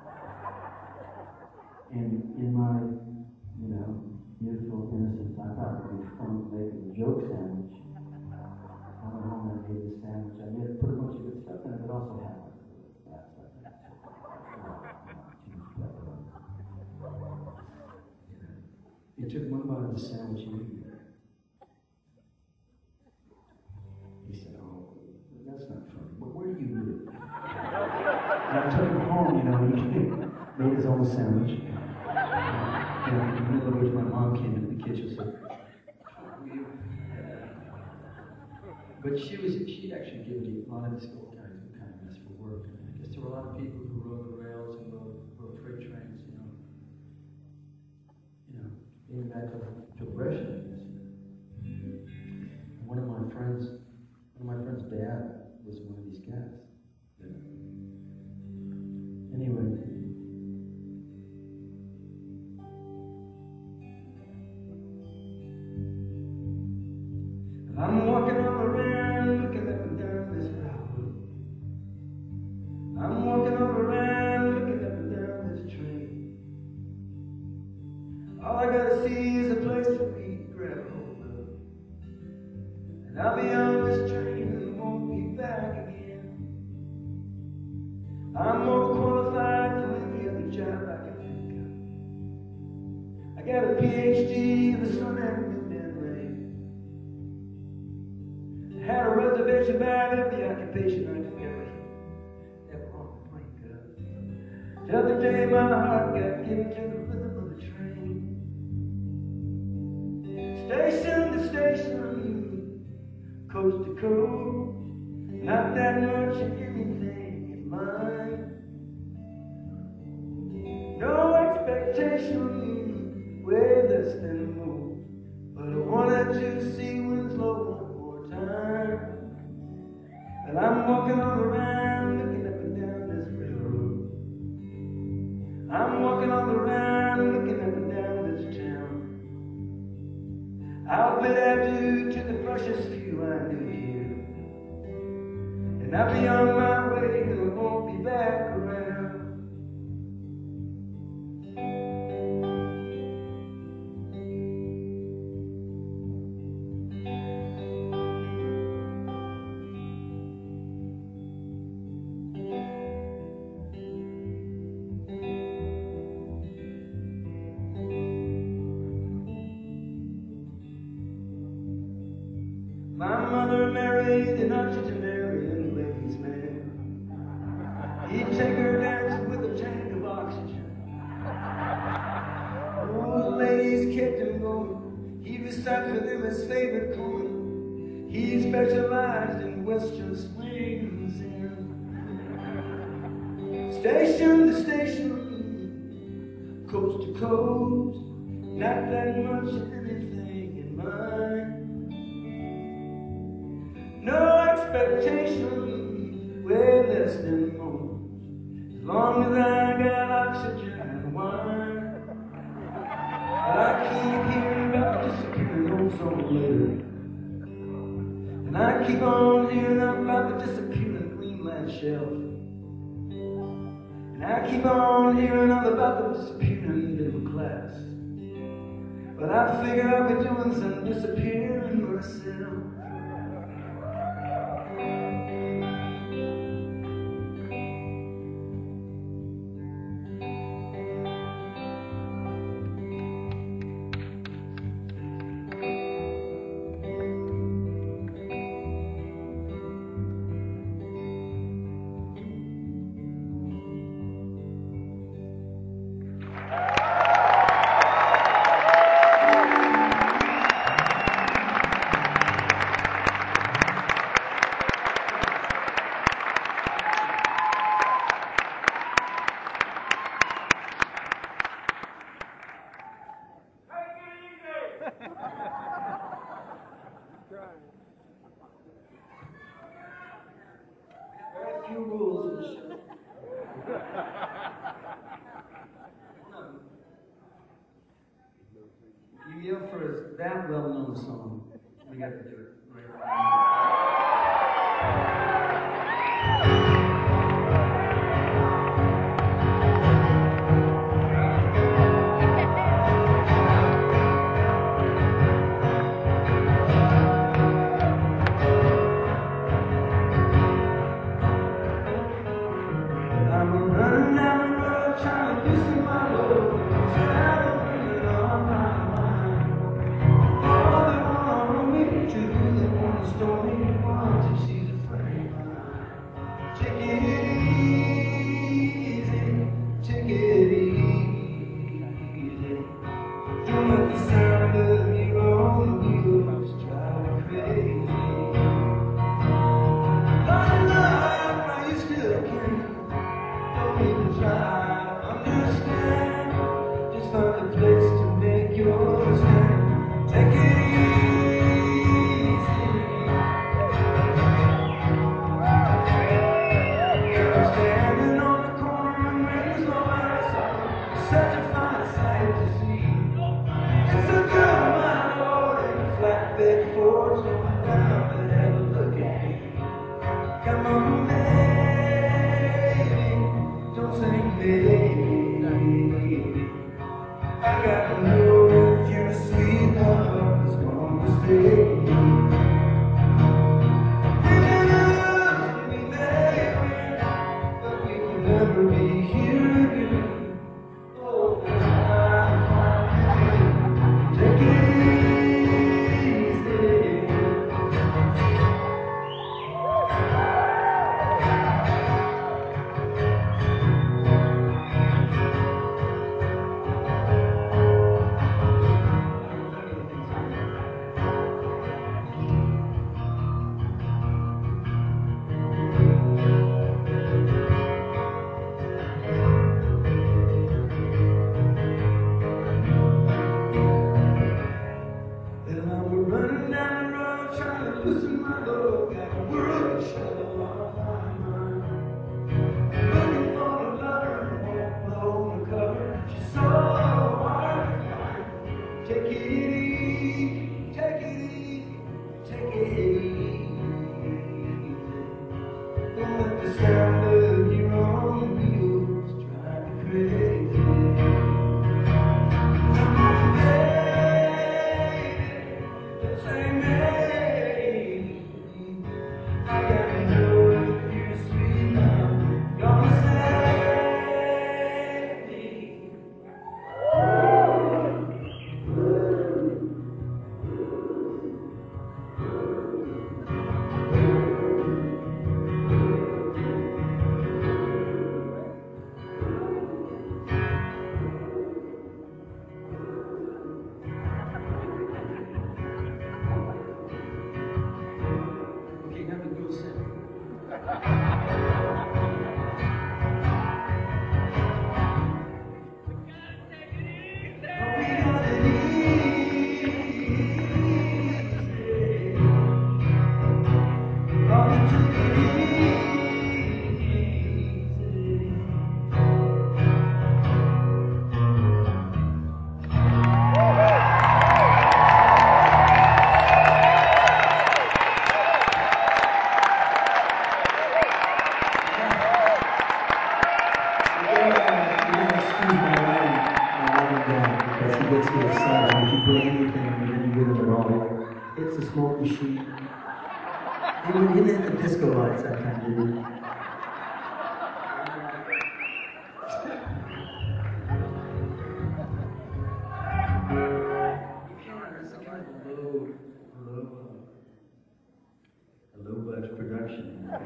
And in my, you know, youthful innocence, I thought it would be fun to make a joke sandwich. I went home and I made this sandwich. I made it, put a bunch of good stuff in it, but also had like bad stuff in it. He took one bite of the sandwich and ate it. He said, "Oh, that's not funny. But where do you live?" And I took him home, you know, and he made his own sandwich. And in the middle of which my mom came into the kitchen and said, but she was, she'd actually given me a lot of these old guys who kind of mess for work. And I guess there were a lot of people who rode the rails and rode, rode freight trains, you know. You know, even back to, to Russian, I guess. And one of my friends, one of my friend's dad was one of these guys. Yeah. Anyway. I'm walking all around, looking up and down this railroad. I'm walking all around, looking up and down this train. All I gotta see is a place for me to grab a hold of. And I'll be on this train and won't be back again. I'm more qualified for any other job I can think of. I got a P H D in the sun and wind and rain. Had a reservation bag of the occupation I could never, never want to break up. The other day my heart got given to the rhythm of the train. Station to station, coast to coast, not that much of anything in mind. No expectation, way less than most, but I wanted to see Winslow time. And I'm walking all around, looking up and down this railroad. I'm walking all around, looking up and down this town. I'll bid adieu to the precious few I knew here, and I'll be on my way and I won't be back around. My mother married an octogenarian ladies' man. He'd take her dancing with a tank of oxygen. Oh, the ladies kept him going. He'd recite for them his favorite poem. He specialized in Western swings and station to station, coast to coast, not that much of anything in mind. No expectation, way less than most, as long as I got oxygen and wine. But I keep hearing about the disappearing ozone layer, and I keep on hearing about the disappearing Greenland shelf, and I keep on hearing all about the disappearing middle class.
But I figure I'll be doing some disappearing myself. Very few rules in the show. You yell for that well-known song. We got to do it right. I'm running down the road trying to loosen my load. Traveling on my mind. All they want me to do, they want to store me once if she's afraid. Take it easy, take it easy. Don't let the sound of your own wheels drive you crazy. Love, love, now you still can. Don't need to try to understand. Just find a place to make your stand. Take it easy. I'm standing on the corner and there's no outside. Such a fine sight to see. It's a girl, my lord, in a flatbed Ford, slowing down and have a look at me. Come on, baby, don't say maybe. I gotta know if your sweet love is gonna stay. We love me, baby, but we can never be here again. Oh, take it easy. And I was running down the road trying to loosen my load. Got a world to shovel on my mind. Looking for a lover who won't blow the cover. She's so hard to find. Take it easy, take it easy, take it easy. Don't let the sound of your own wheels drive you crazy. Come on, baby, don't say maybe. I gotta know if your sweet love gonna save me.
It's a smoke machine. Even in the disco lights, I kind of do. It's a kind of low, low, a low budget production. You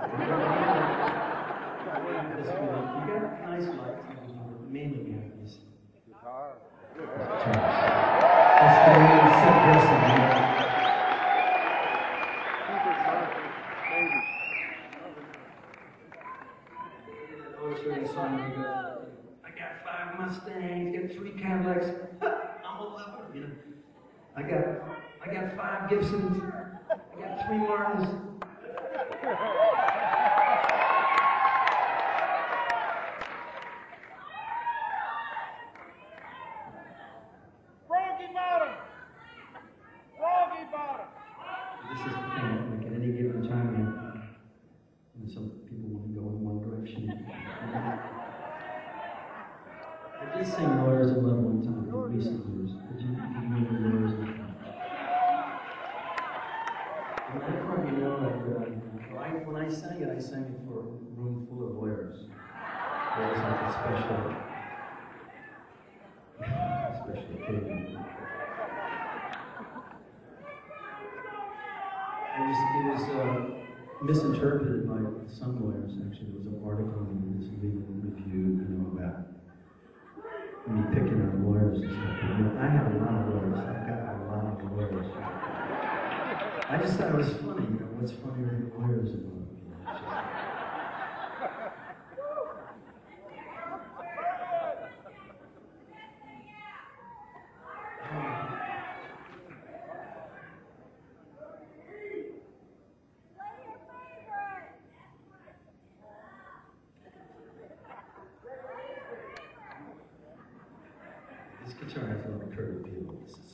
got nice lights, mainly we have this. Guitar. That's the way we set dressing. I got five Mustangs, got three Cadillacs. I'm a lover, you know. I got, I got five Gibsons. I got three Martins.
Froggy Bottom. Froggy Bottom.
This is the thing. Like at any given time, you know, some people want to go in one direction. I did sing Lawyers in Love one time in recent years. Did you, did you remember Lawyers in Love? And I probably know that uh, I, when I sang it, I sang it for a room full of lawyers. It was like a special, special occasion. It was, it was uh, misinterpreted by some lawyers, actually. There was an article in this legal review, you know, about me picking on lawyers and stuff. You know, I have a lot of lawyers. I've got a lot of lawyers. I just thought it was funny, you know, what's funnier than lawyers and lawyers? This guitar has a lot of curved appeal. This is.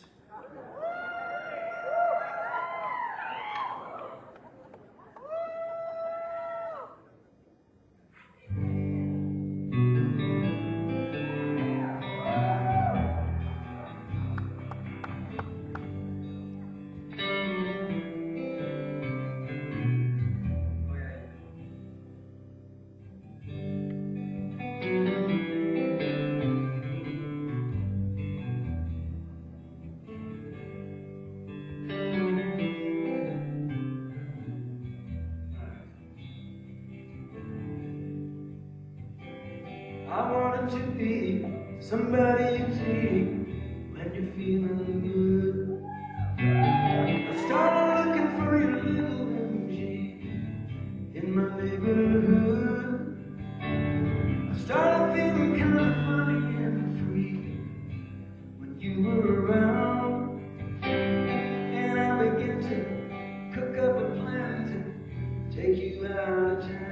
I wanted to be somebody you see when you're feeling good. I started looking for your little M G in my neighborhood. I started feeling kind of funny and free when you were around. And I began to cook up a plan to take you out of town.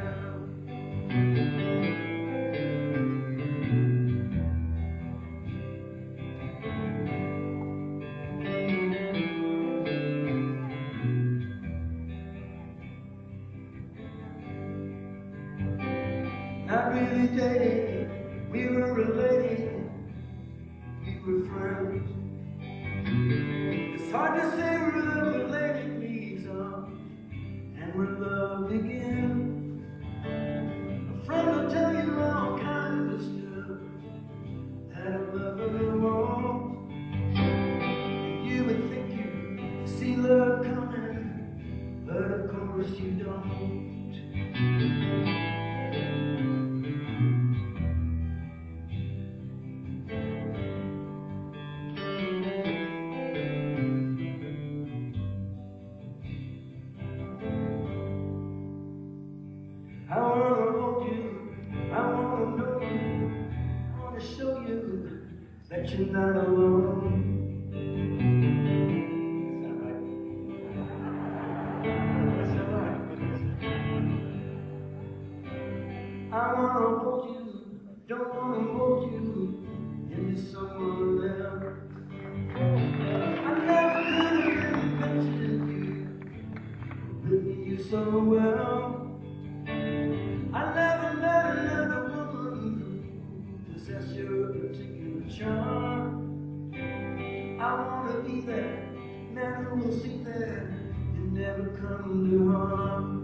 Not really dating, we were related, we were friends. It's hard to say we're the related leaves on, and we're loved again. A friend will tell you all kinds of stuff that a lover won't. And you would think you see love coming, but of course you don't. I wanna hold you, I wanna know you, I wanna show you that you're not alone. Is that right? Is that right? I wanna hold you, don't wanna mold you into someone else. I never could have invested you, written you so well. I never met another woman who possessed your particular charm. I wanna be that
man who will see that you never come to harm.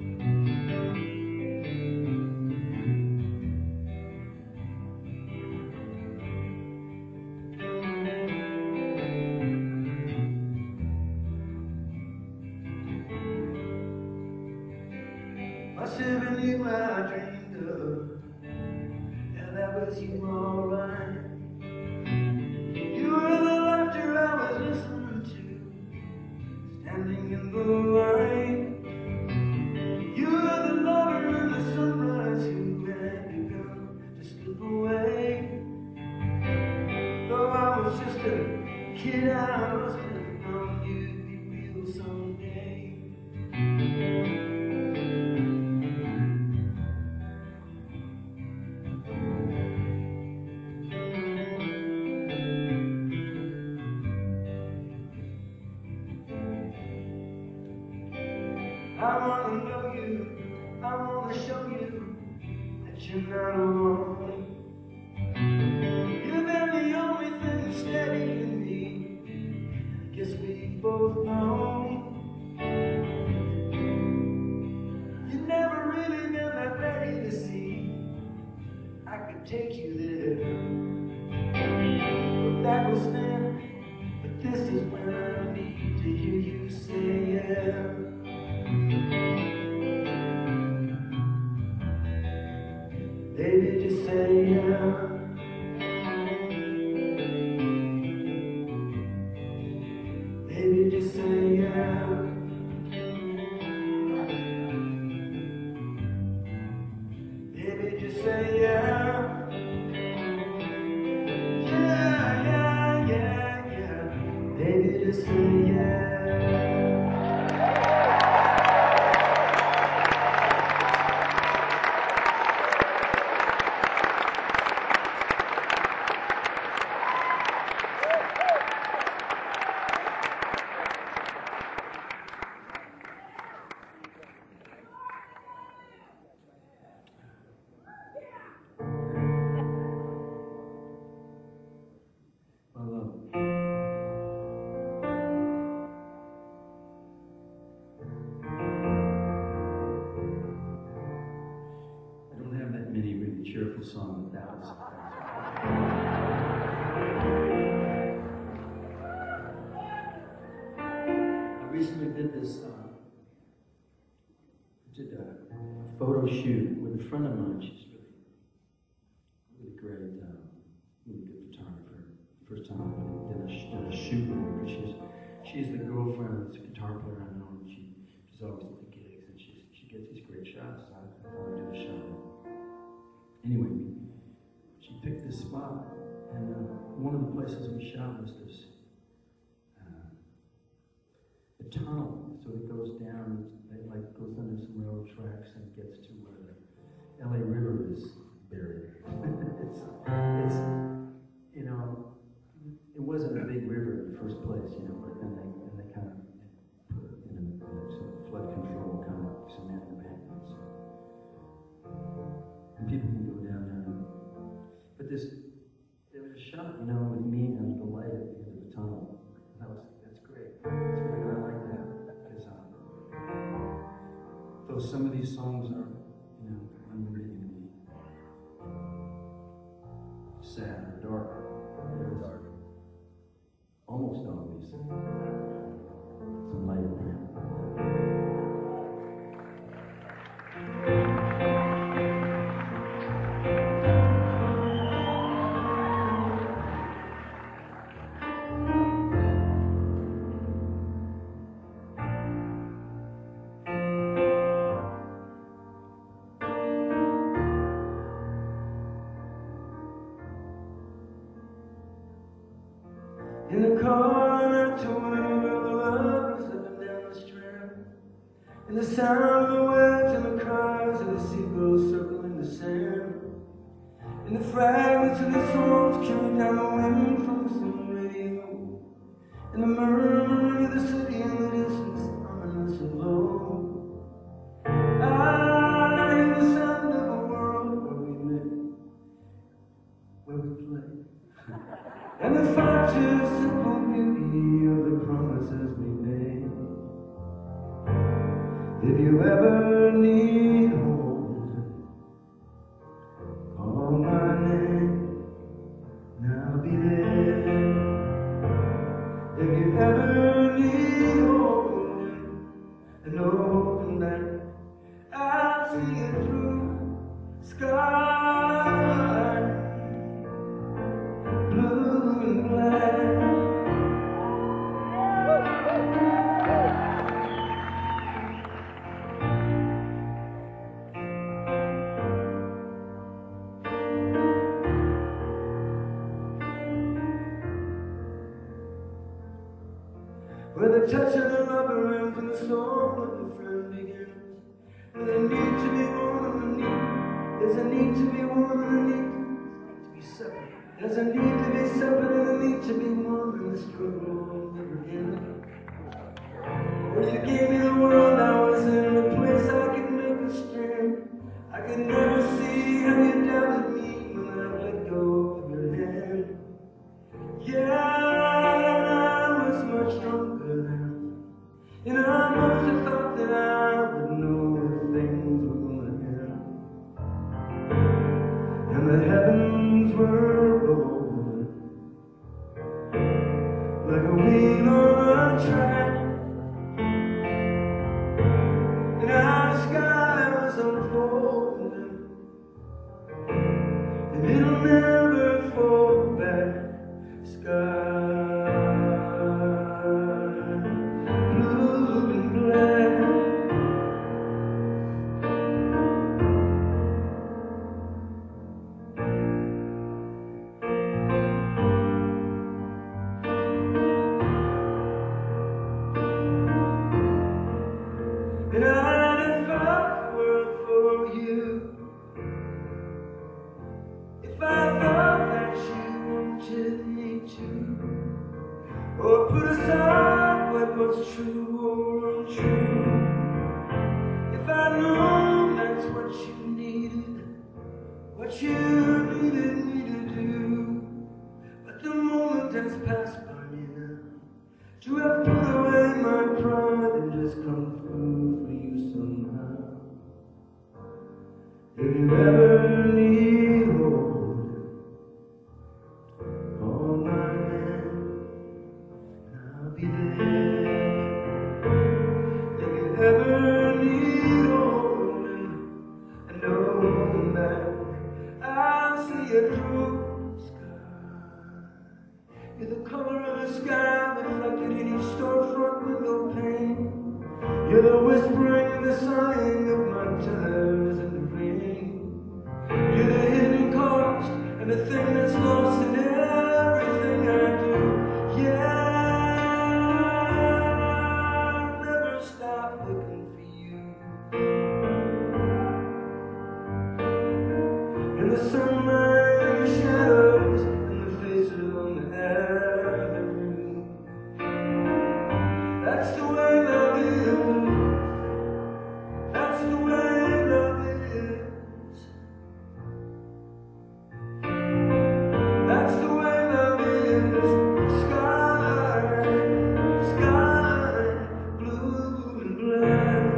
Must have been you I dreamed of. Yeah, that was you, alright. You were the laughter I was listening to, standing in the light. You were the lover in the sunrise who had begun to slip away. Though I was just a kid, I must have known you'd be real someday. I wanna know you, I wanna show you that you're not alone. You've been the only thing steady in me, I guess we both know. You've never really been that ready to see I could take you there. But that was then, but this is when I need to hear you say yeah. Baby, just say yeah. Baby, just say yeah. Baby, just say yeah. Yeah, yeah, yeah, yeah. Baby, just say yeah. Cheerful song that that was. I recently did this, uh, did a photo shoot with a friend of mine. She's really, really great, uh, really good photographer. First time I did a, did a shoot with her, but she's she's the girlfriend of this guitar player I know, and she she's always at the gigs, and she she gets these great shots. So I thought I'd do a shot. Anyway, she picked this spot, and uh, one of the places we shot was this uh, a tunnel. So it goes down, it like goes under some railroad tracks and gets to where the L A River is buried. it's, it's, you know, it wasn't a big river in the first place, you know, but then they and they kind of put it in a, in a sort of flood control kind of cement embankments. And people can go down there. But this, there was a shot, you know, with me and the light at the end of the tunnel. That was, that's great. That's great. I like that. Because um, though some of these songs are, you know, I'm really going to be sad or dark. They're dark. Almost always. Some light in there. In the car, I told her the lovers up and down the strand. And the sound of the waves and the cries of the seagulls circling the sand. And the fragments of the songs carried down the wind from some radio. And the murmur of the city in the distance, ominous and low. I hear the sound of a world where we met, where we played. And the far too simple beauty of the promises If you ever need holding, call my name and I'll be there. If you ever need holding and hoping that I'll see you through sky blue and black. Where the touch of the rubber ends and the soul of the friend begins. There's a need to be one underneath. There's a need to be one underneath. To be separate. There's a need to be separate and a need to be one in the struggle all over again. When you gave me the world, I was in a place I could make a stand. I could never see how you doubted me when I let go of your hand. Yeah. Much younger then, and I must have thought that I would know that things were gonna end, and the heavens were rolling like a wheel on a track, and our sky was unfolding, and it'll never fall back. Sky. And I'd fight the world for you if I thought that you wanted me to, or put aside what was true or untrue. If I'd known that's what you needed, what you needed me to do, but the moment has passed by me now. To have put away my pride and just come through for you somehow. If you ever need holding, call my name and I'll be there. If you ever need holding and knowing that I'll see you through the sky. You're the color of the sky reflected in each storefront window pane. You're the whispering and the sighing of my tears in the rain. You're the hidden cost and the thing that's lost in everything I do. Yeah, I'll never stop looking for you. In the sunlight and the shadows and the faces on the avenue. That's the way love is. That's the way love is. That's the way love is. Sky, sky, blue and black.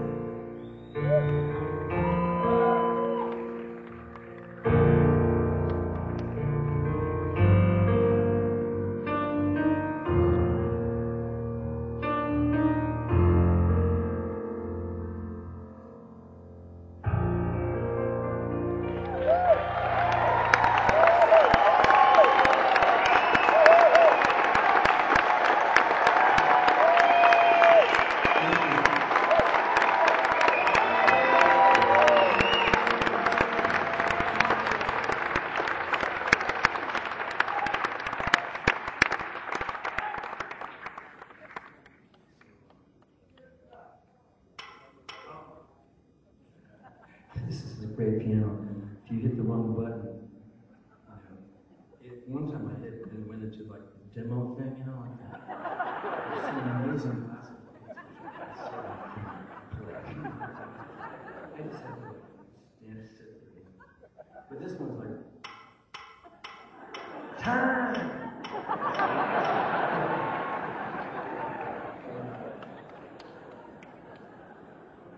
This is a great piano. If you hit the wrong button, you know, it, one time I hit and it went into like the demo thing, you know, like that. It's an amazing classical piece. I just had to stand still. But this one's like time.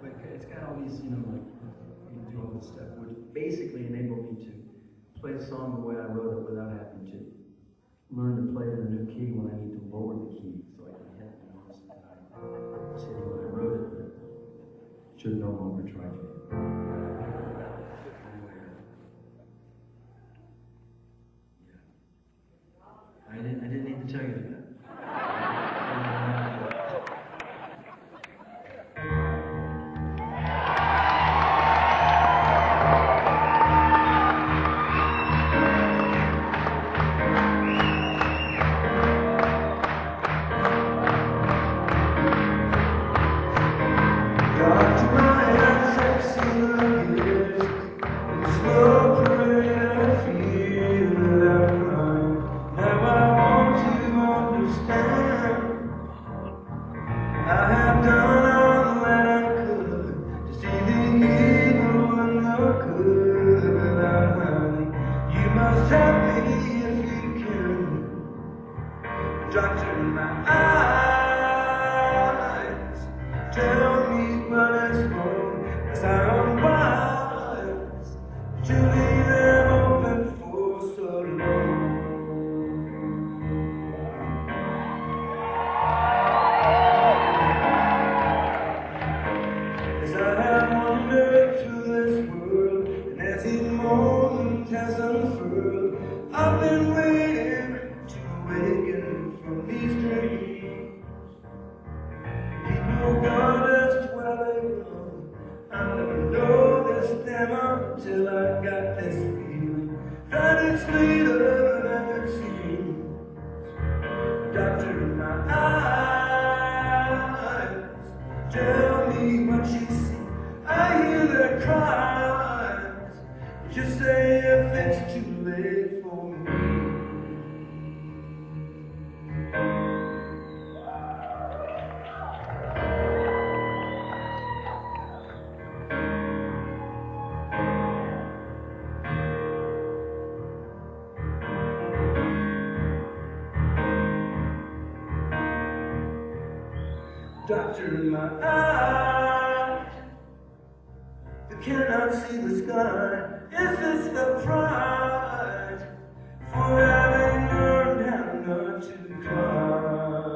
but it's got all these, you know, like, you do all this stuff, which basically enabled me to play the song the way I wrote it without having to learn to play it in a new key when I need to lower the key so I can hit the notes that I was hitting when I wrote it, but should no longer try to. I didn't, I didn't need to tell you that.
Doctor in my eyes, you cannot see the sky. Is this the price for having learned how not to cry?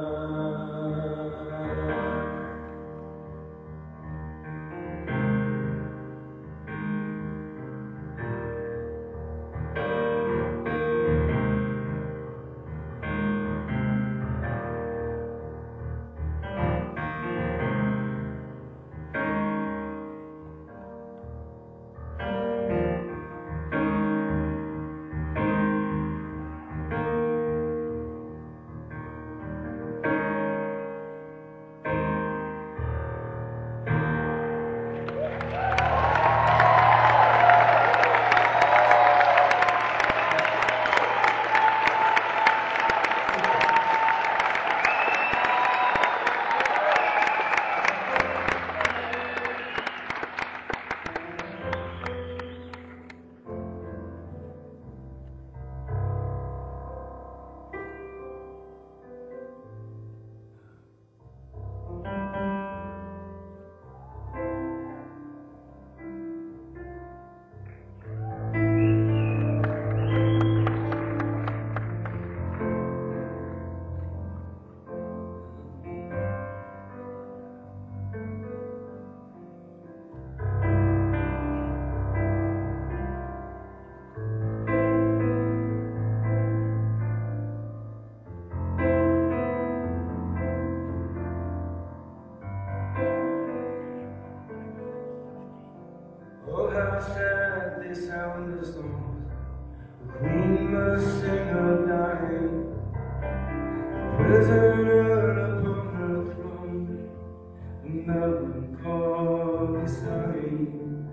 How sad they sound the songs the queen must sing of dying, a prisoner upon her throne, a melancholy sighing.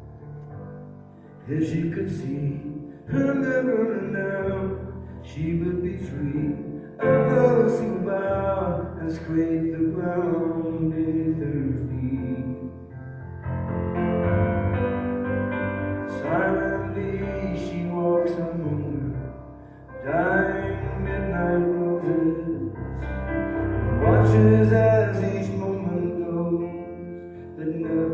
If she could see her mirror now, she would be free of those who bow and scrape the ground beneath her feet. Silently she walks among her dying midnight roses, and watches as each moment goes, but never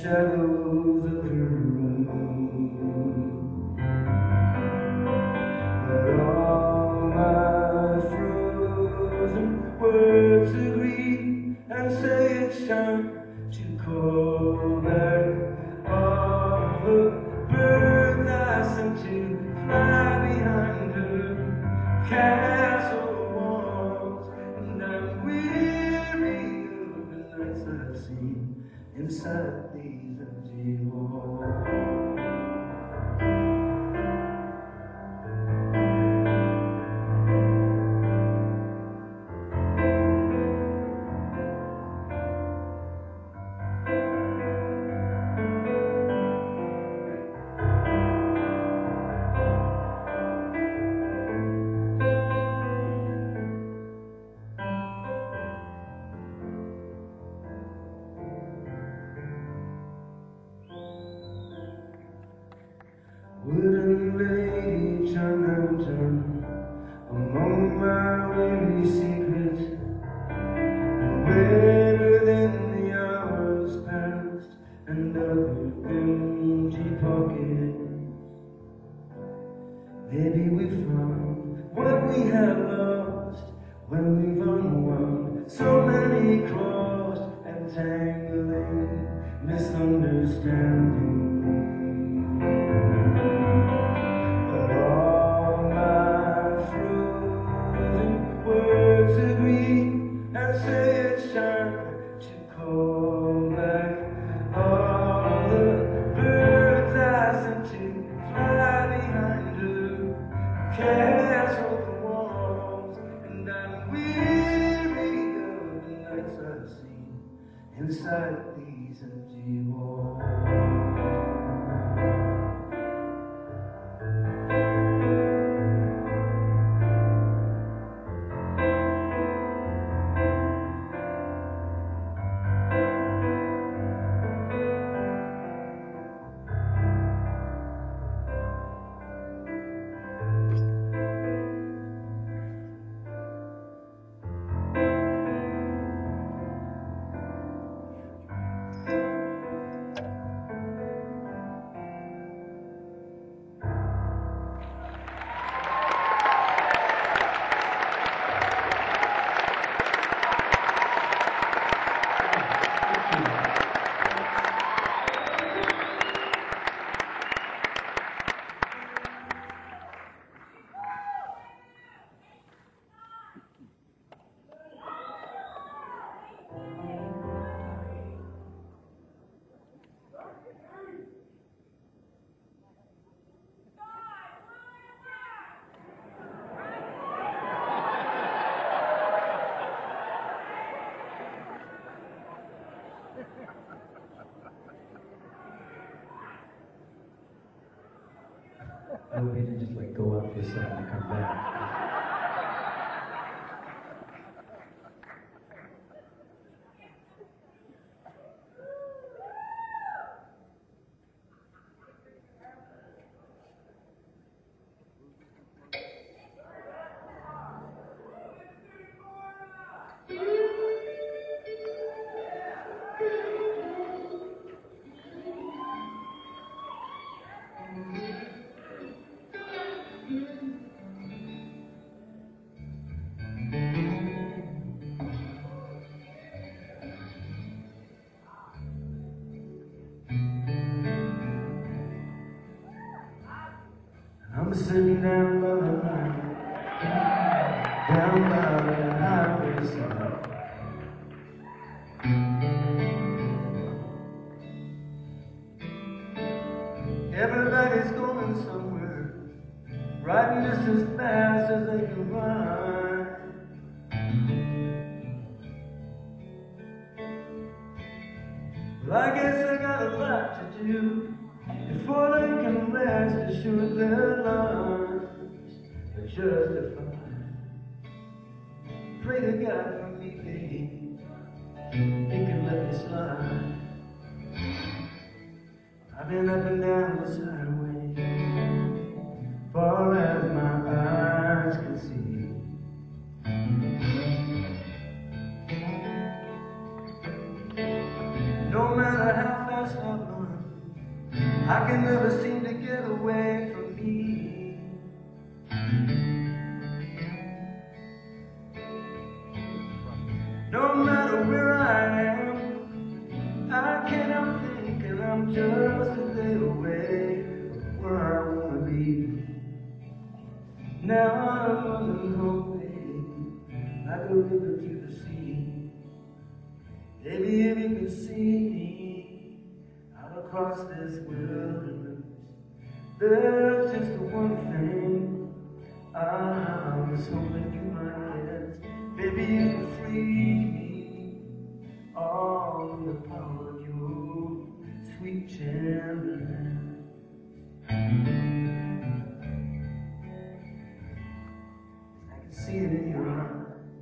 shadows of the room. But all my frozen words agree and say it's time to call back all the birds I sent to fly behind her castle walls. And I'm weary of the nights I've seen inside these empty walls. Wooden lady, turn and turn among my weary secrets, and where within the hours past and other empty pockets, maybe we found what we had lost when we've unwound so many crossed and tangling misunderstandings. And say it's time to call back all the birds I sent to fly behind her castle walls. And I'm weary of the nights I've seen inside these empty walls.
I hope he didn't just like go out for a second and come back.
I'm sitting down by the line, down by the highway side. Everybody's going somewhere, riding just as fast as they can ride. Well, I guess I got a lot to do before they can rest assured their lives are justified. Pray to God for me, baby, He can let me slide. I've been up and down this highway, far as my eyes can see. No matter how fast I I can never seem to get away from me. No matter where I am, I cannot think, and I'm just a day away from where I wanna be. Now I'm running home, like a river to the sea. Baby, if you could see me out across this wilderness, there's just the one thing I was hoping you might guess. Baby, you can free me all in the power of your sweet gentleness. I can see it in your eyes.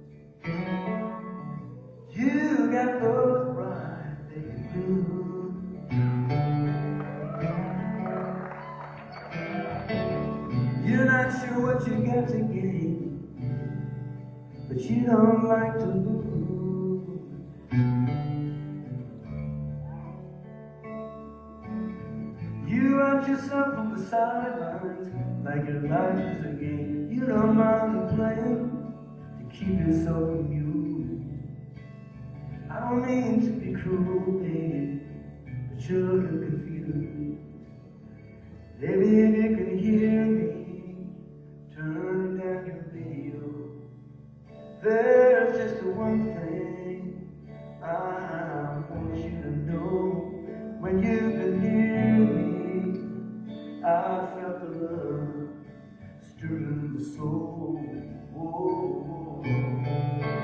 You got those bright baby blues. You're not sure what you got to gain, but you don't like to lose. You watch yourself from the sidelines like your life is a game. You don't mind playing to keep yourself amused. I don't mean to be cruel, baby, but you're looking confused. Baby, if you can hear me, turn down your radio. There's just the one thing I want you to know. When you've been near me, I felt the love stirring the soul. Oh, oh, oh.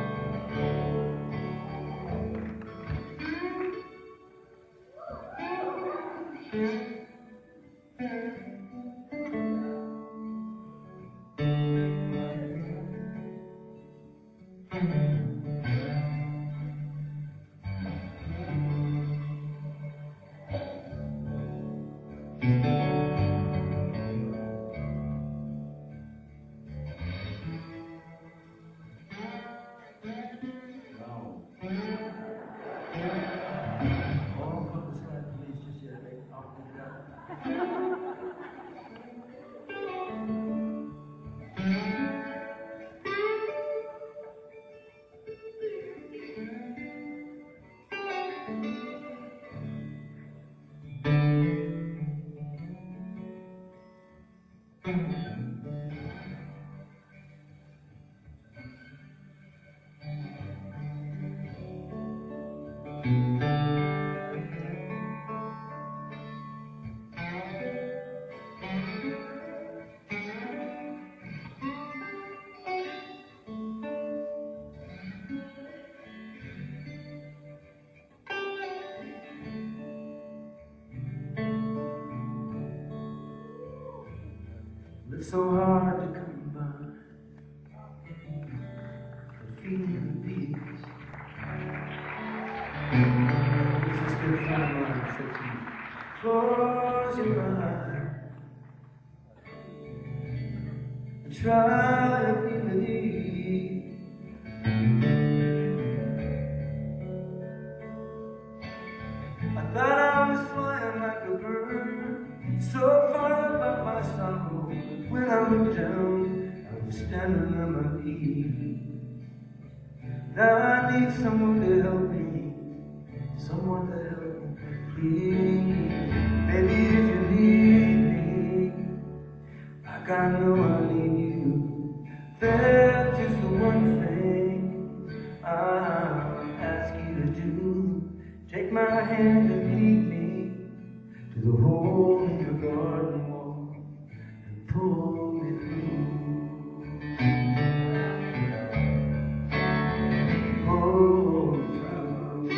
It's so hard to come by the feeling of peace. It's just been fun line sixteen. Close your eyes and try to feel the ease. I thought I was flying like a bird, so far above my sorrow. When I looked down, I was standing on my feet. Now I need someone to help me, someone to help me, please. Baby, if you need me, like I know I need you, there's just the one thing I'll ask you to do. Take my hand and lead me to the hole in your garden wall and pull me through. Oh, through.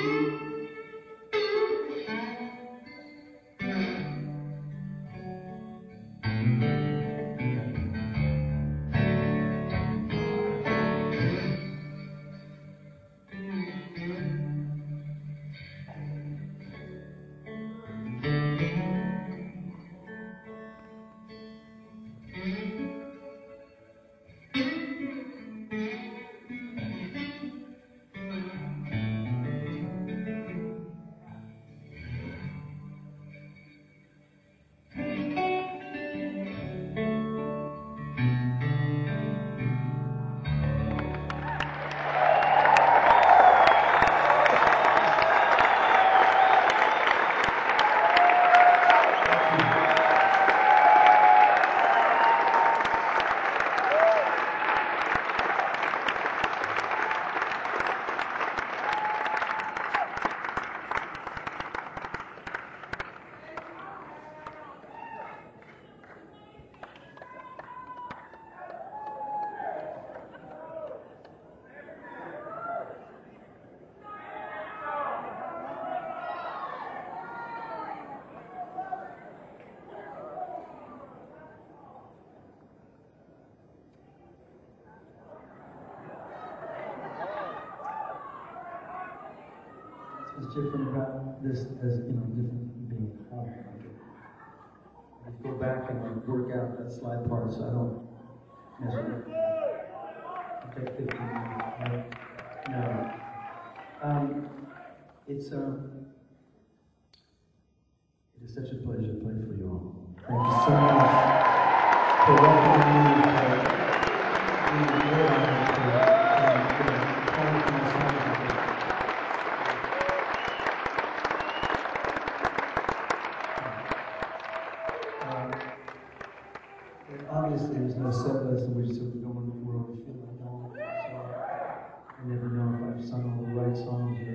is different about this, as you know, different from being at home. I go back and like work out that slide part so I don't mess with it. I'll take fifteen minutes. Right? No. Um, it's um, it is such a pleasure to play for you all. Thank you so much for welcoming me. Obviously, there's no set list in which to go in the world we feel like going. So I never know if I've sung all the right songs or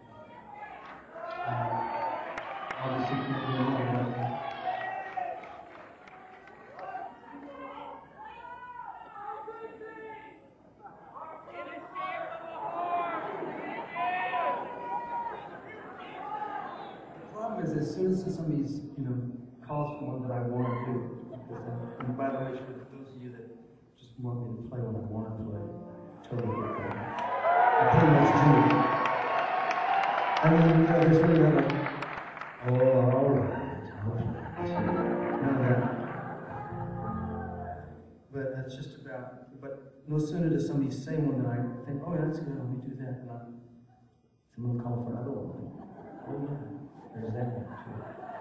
uh, obviously keep doing all about that. The problem is, as soon as somebody's, you know, calls for one that I want to do, and by the way, for those of you that just want me to play what I want to play, totally get that. I pretty much do. I mean, you know, there's really not like, oh, all right, none of that. But that's just about, but no sooner does somebody say one than I think, oh, yeah, that's good, let me do that, and I'm, someone will call for another one. Oh, yeah, there's that one, too.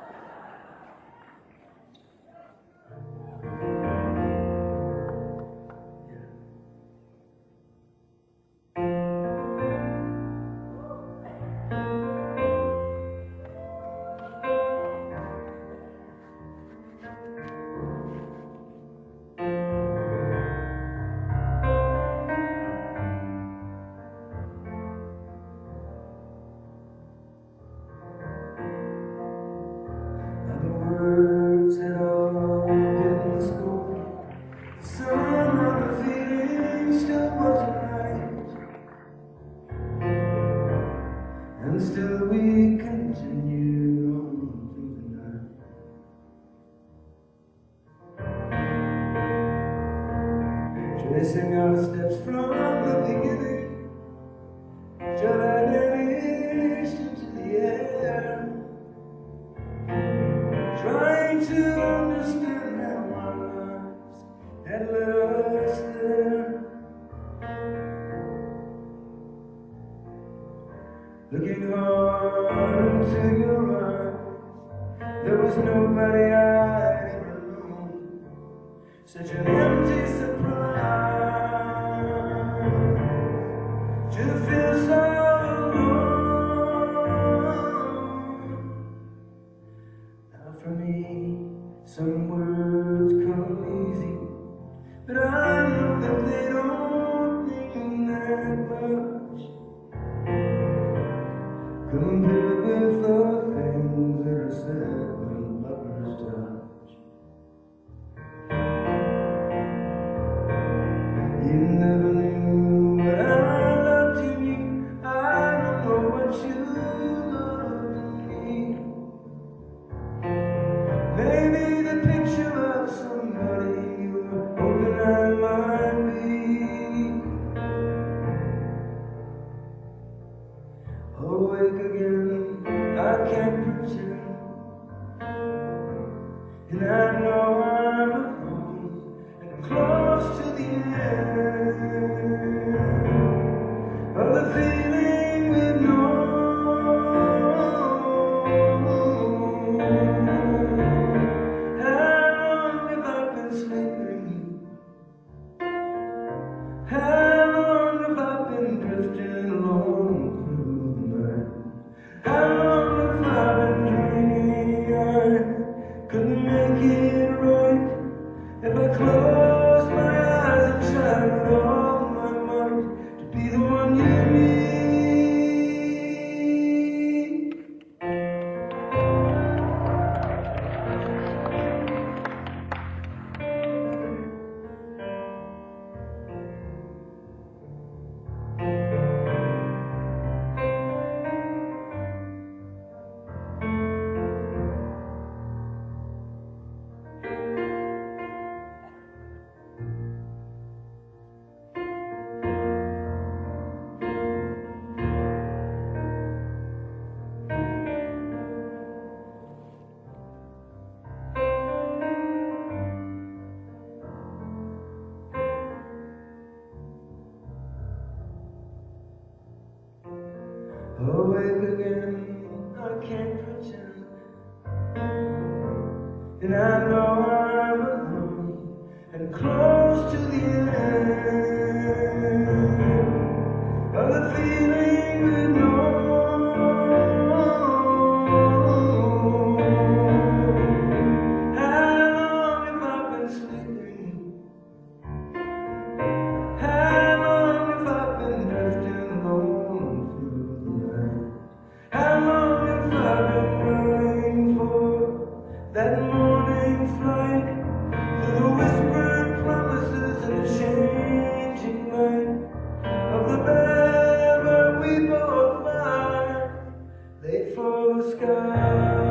And still we continue on through the night. Tracing our steps from the beginning, journeying into the air, trying to understand how our lives had led us there. Looking hard into your eyes, there was nobody I ever known. Such an empty surprise to feel so alone. Now for me, some words come easy, but I know that they don't mean that much compared with the things that are said when lovers touch. You never knew what I loved in you. I don't know what you loved in me. Maybe the picture of somebody you were hoping I might be. Awake again, I can't pretend, and I know I'm alone and close to the end of the feeling we've known. How long have I been sleeping? How long have I been drifting alone? How long have I been dreaming I couldn't make it right?
And I know I'm alone and close to the end of the feeling we know. How long have I been sleeping? How long have I been drifting alone through the night? How long have I been running for that morning flight? Through the whispered promises and the changing light of the bed where we both lie, late for the sky.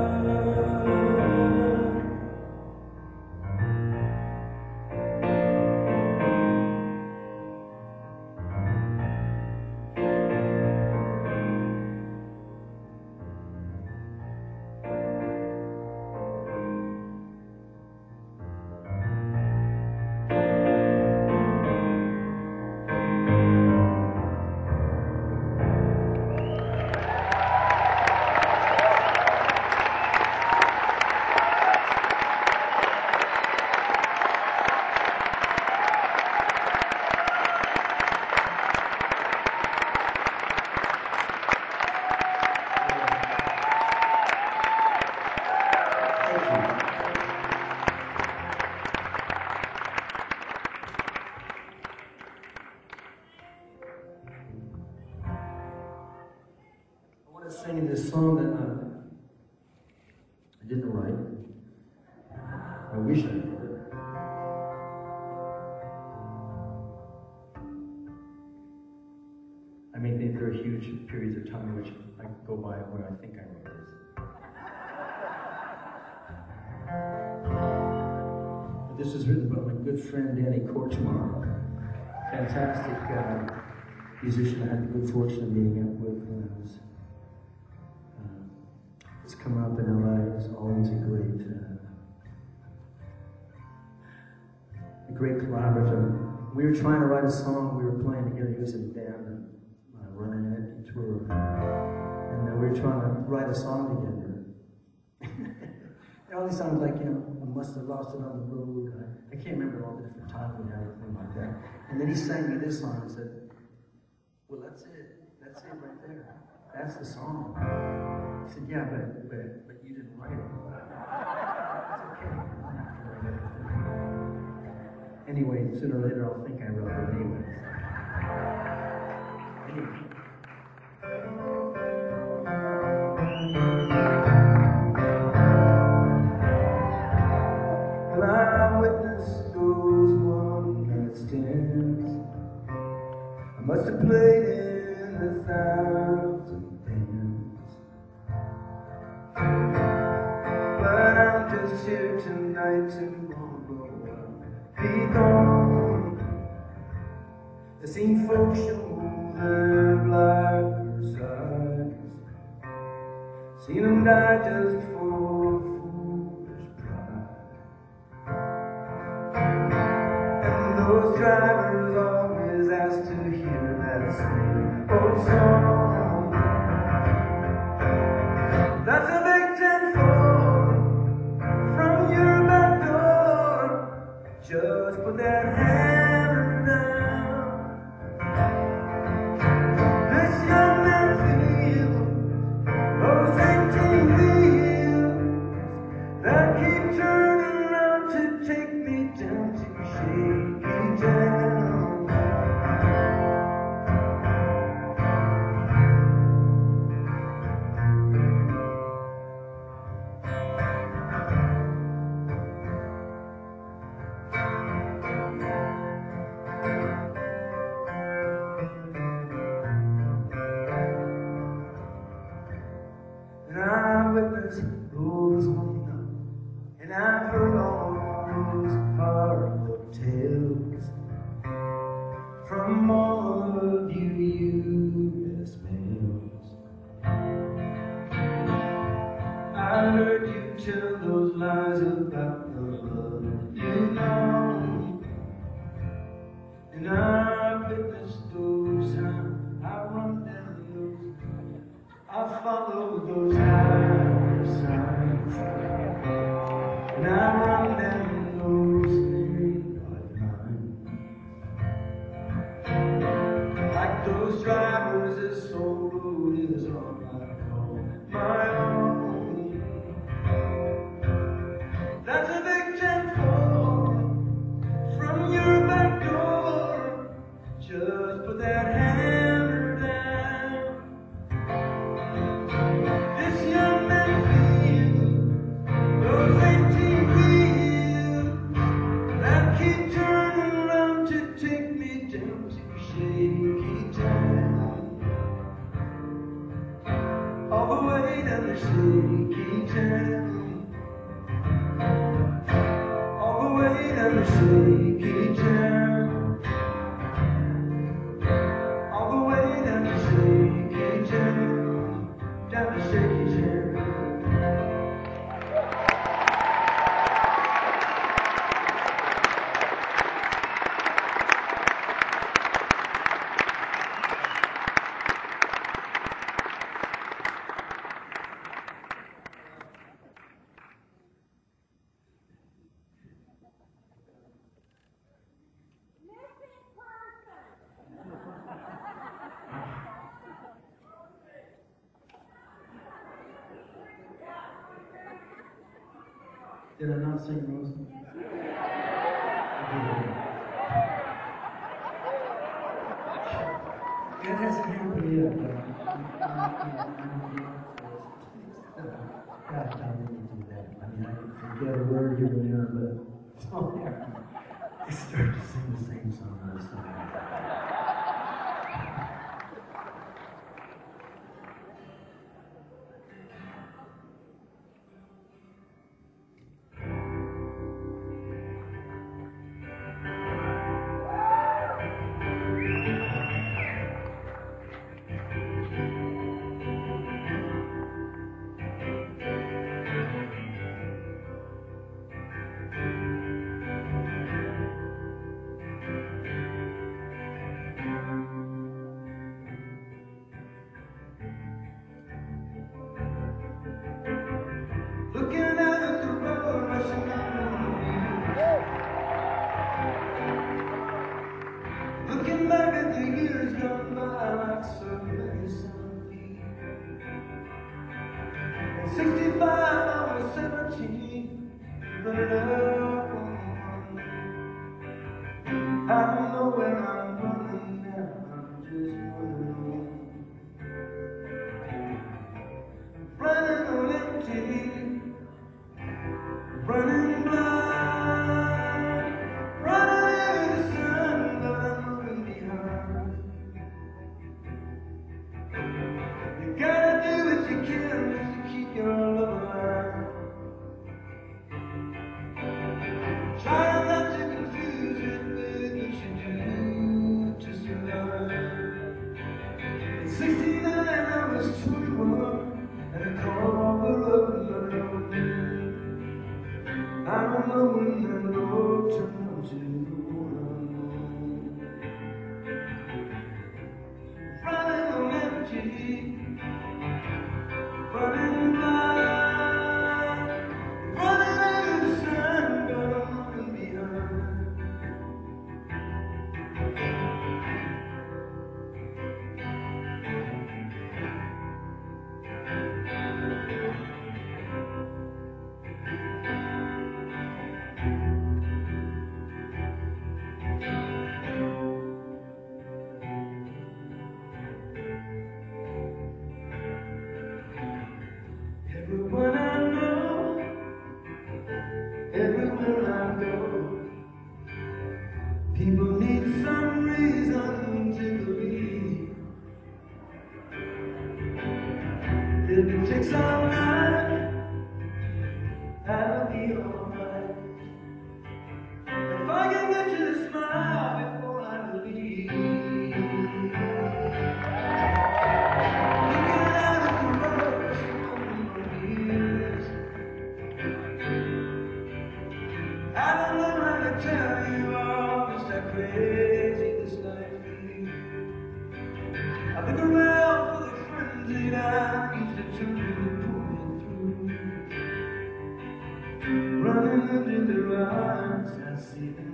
Singing this song that uh, I didn't write. I wish I did. I mean, there are huge periods of time in which I go by where I think I wrote this. But this is written by my good friend Danny Kortchmar, fantastic uh, musician I had the good fortune of meeting up with when I was It's come up in L A. It's always a great, uh, a great collaborator. We were trying to write a song. We were playing together. He was in a band, uh, running an tour, and uh, we were trying to write a song together. It always sounded like, you know, I must have lost it on the road. I, I can't remember all the different times we had, everything like that. And then he sang me this song and said, "Well, that's it. That's it right there. That's the song." I said, "Yeah, but, but, but you didn't write it." That's okay. I don't have to write everything. Anyway, sooner or later I'll think I wrote it anyways. Anyway. And I witnessed those one-night stands. I must have played in a thousand bands, but I'm just here tonight. Tomorrow I'll be gone. I've seen folks show their blacker sides, seen them die just for foolish pride. And those drivers always ask to hear that same old song. That's a big ten four from your back door. Just put that hammer down. This young man feels those eighteen wheels that keep turning around to take me down to shaky town. And I witnessed those one night, and I've heard all those horrible tales from all of you U S males. I heard you tell those lies about the love you know, and I witnessed those times I run down those, I follow those higher signs. And I run down those midnight lines like those drivers that soul road is all I call my own. That's a big ten four from your back door. Just put that hammer down. This young man feels those eighteen wheels that keep turning around to take me down to shaky town. All the way down to shaky town. All the way down to shaky town. All the way down to shaky town. Down to shaky town.
Did I not sing Rosa? It hasn't happened yet, but gosh, I didn't do that. I mean, I can forget a word here and there, but oh, yeah. I start to sing the same song on the side.
Looking out at the road, rushing down the wheels. Looking back at the years gone by like so many summer feet. At sixty-five, I was seventeen, running up on the run. I don't know where I'm running now, I'm just running on. Running on empty. Running blind, running in the sun, but I'm moving behind. You gotta do what you can just to keep your love alive. Trying not to confuse it with what you do to survive. At sixty-nine, I was twenty-one, and I called all the love in my own. I don't know when that road turned out to run. Running on empty, running blind, running into the sun, but I'm running behind. Everyone I know, everywhere I go, people need some reason to believe. If it takes all night, I'll be alright. If I can get you to smile before I leave. Looking out at the road, I don't know how to tell you all just how crazy this life is. I look around for the friends that I used to turn to pull me through. Running into their eyes, I see them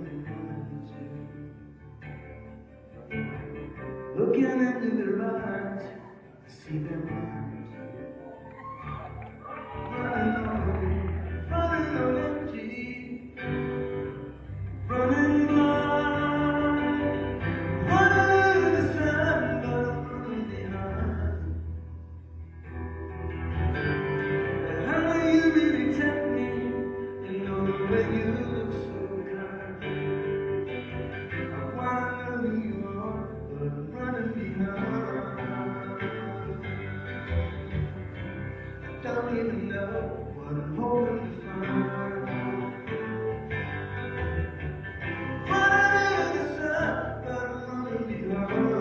too. Looking into their eyes, I see them running on, running on empty, running blind, running in the sun, but I'm running behind. How will you really tempt me? You know the way you look so kind. I wanna know who you are, but I'm running behind. I don't even know what I'm hoping to find. Running in the sun, but I'm running behind.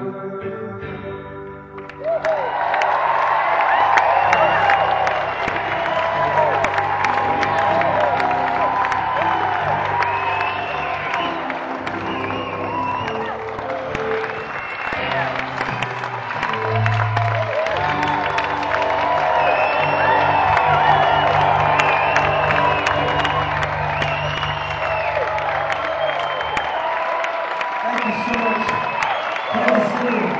Thank you so much. Thank you. Thank you.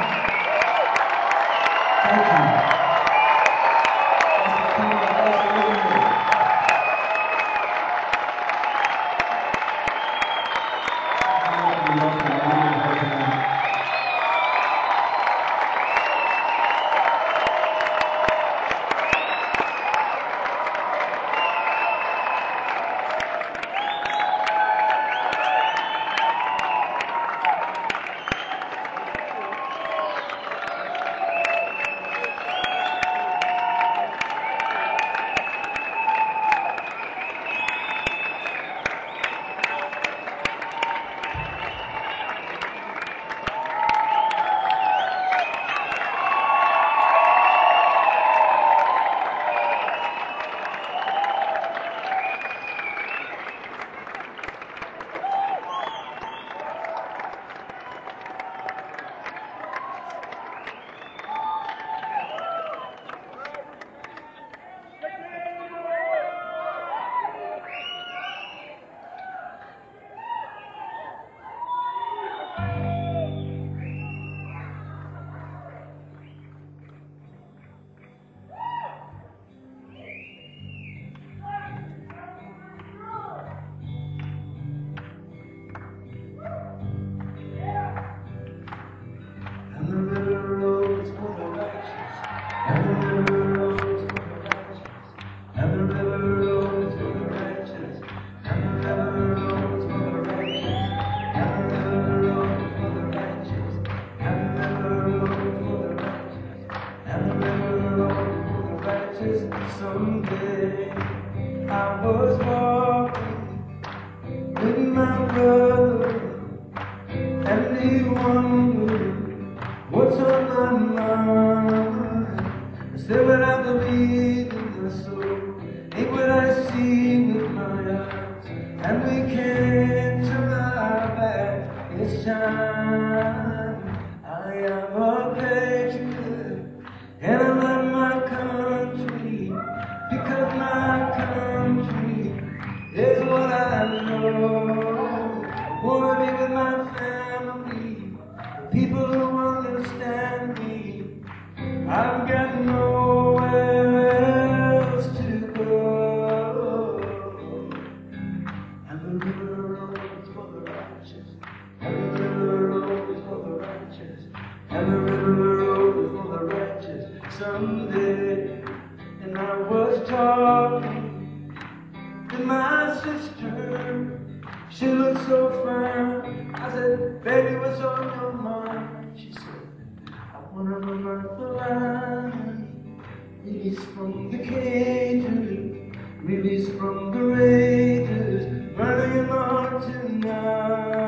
Someday I was walking with my brother, and he wondered what's on my mind. I said, what I believe in my soul ain't what I see with my eyes, and we can't turn our back. It's time. I am a patriot, and I love my country, because my country is what I know. I wanna be with my family, the people who understand me. I've got nowhere else to go. And the river rolls for the righteous, and the river rolls for the righteous, and the river rolls for the righteous. Someday, and I was talking to my sister. She looked so fine. I said, baby, what's on your mind? She said, I wanna run the line, release from the cages, release from the rages, running in my heart tonight.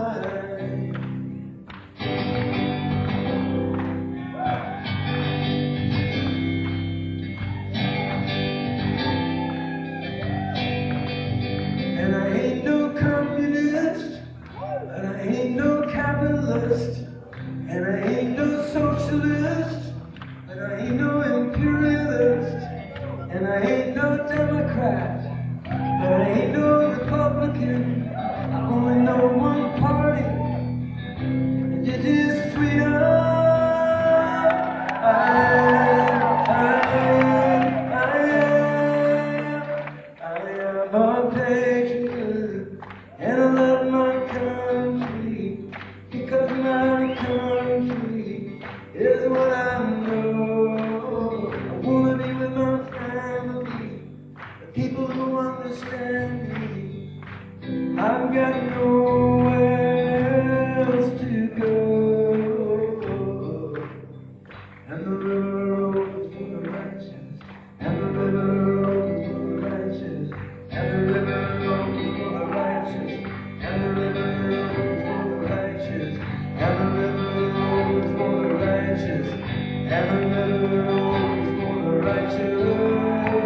And I ain't no communist, and I ain't no capitalist, and I ain't no socialist, and I ain't no imperialist, and I ain't no Democrat, but I ain't no a patriot, and I love my country, because my country is what I know. I wanna be with my family, the people who understand me. I've got nowhere else to go, and the river opens for the righteous, and the river opens for the righteous, and the river opens for the righteous, and the river opens for the righteous, and the river opens for the righteous, and the river opens for the righteous.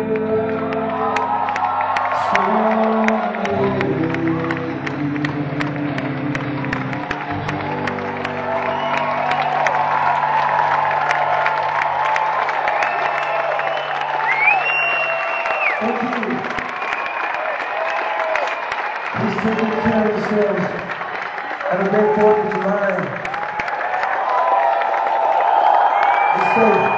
Thank you. Please take good care of yourselves. Have a great fourth of July. Be safe.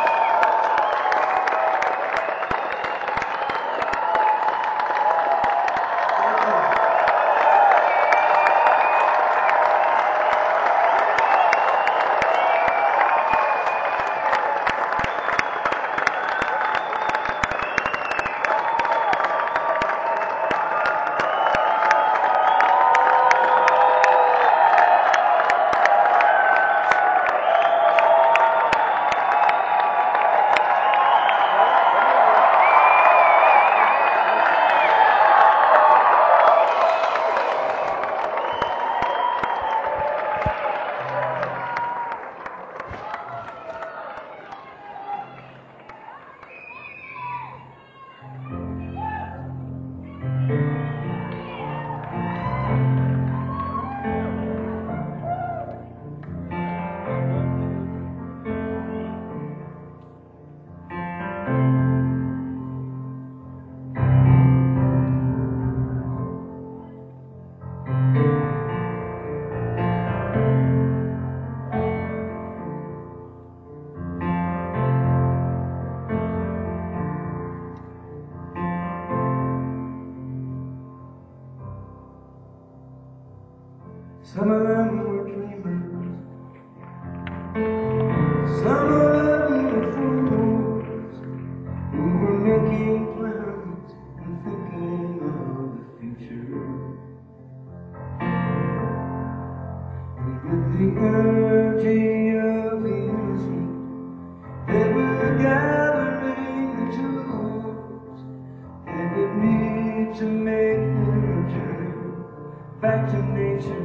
Some of them were dreamers, some of them were fools, who were making plans and thinking of the future. And with the energy of the innocent, they were gathering the tools they would need to make their journey back to nature.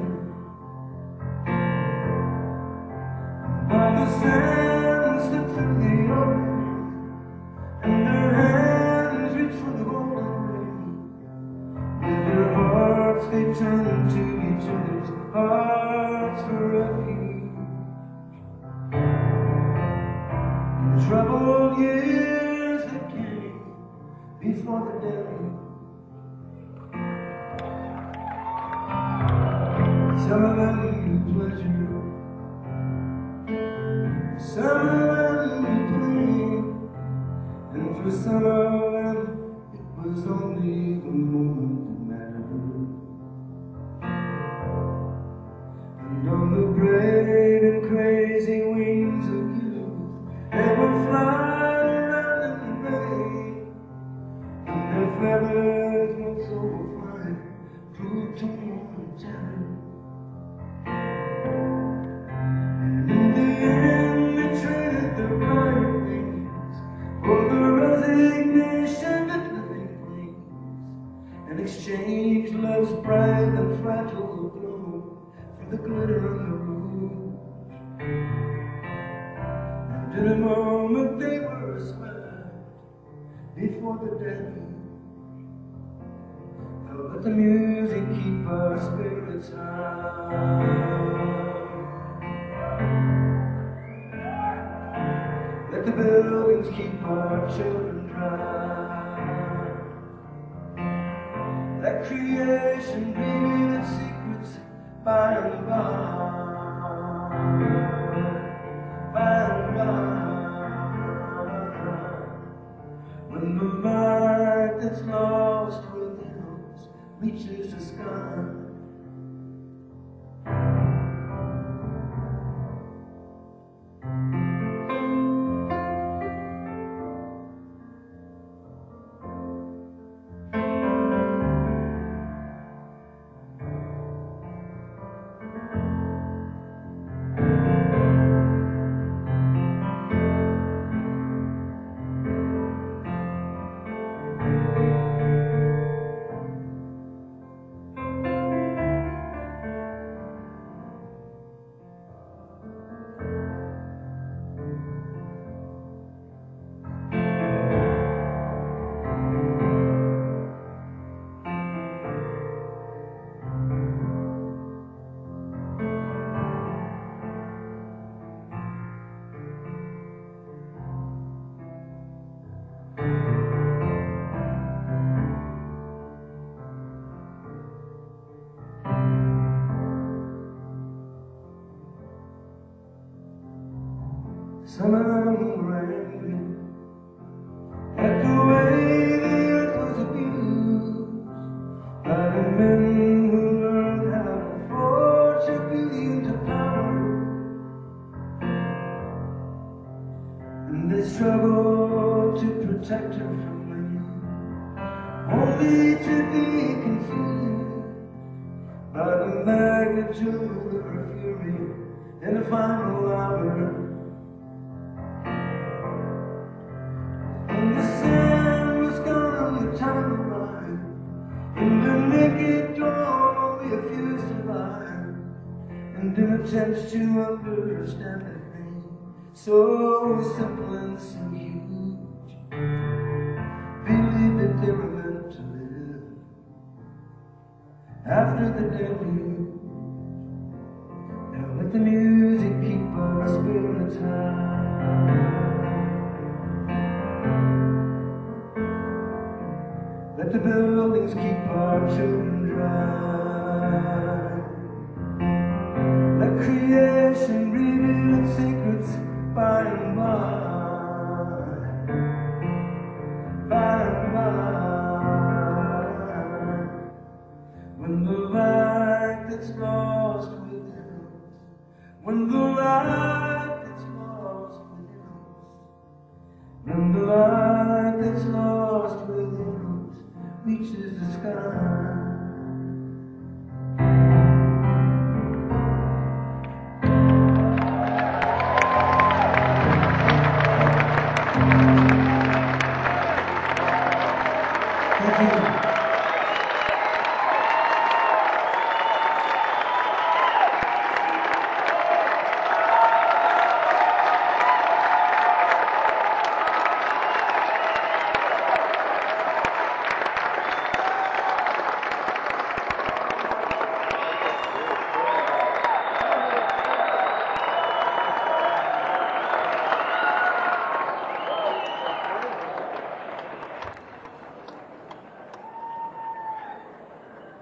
While the sand slipped through the open, and their hands reached for the golden rain, with their hearts they turned to each other's hearts for refuge. In the troubled years that came before the deluge, some of them knew pleasure, some of them were playing, and for some of them it was only the moment that mattered. And on the brave and crazy wings of youth, they were flying around in the rain, and their feathers were so fine, proved to more terror. And in the end, traded their bright wings for the resignation that nothing brings, and exchanged love's bright and fragile glow for the glitter on the roof. And in a moment they were swept before the deluge. Oh, let the music keep our spirits high. Let the buildings keep our children dry. Let creation reveal its secrets by and by, by and by. When the light that's lost
lost within us reaches the sky. Some of them were angry at the way the earth was abused by the men who learned how to forge a beauty into power, and they struggled to protect her from me, only to be confused by the magnitude of her fury in the final hour. The sand was gone and the time arrived. In the naked dawn only a few survived, and in attempts to understand a thing so simple and so huge, believe that they were meant to live after the deluge. Now let the music keep our spirits high. Let the buildings keep our children dry. Let creation reveal its secrets by and by, by and by. When the light that's lost within us, when the light that's lost within us, when the light that's lost within us reaches the sky.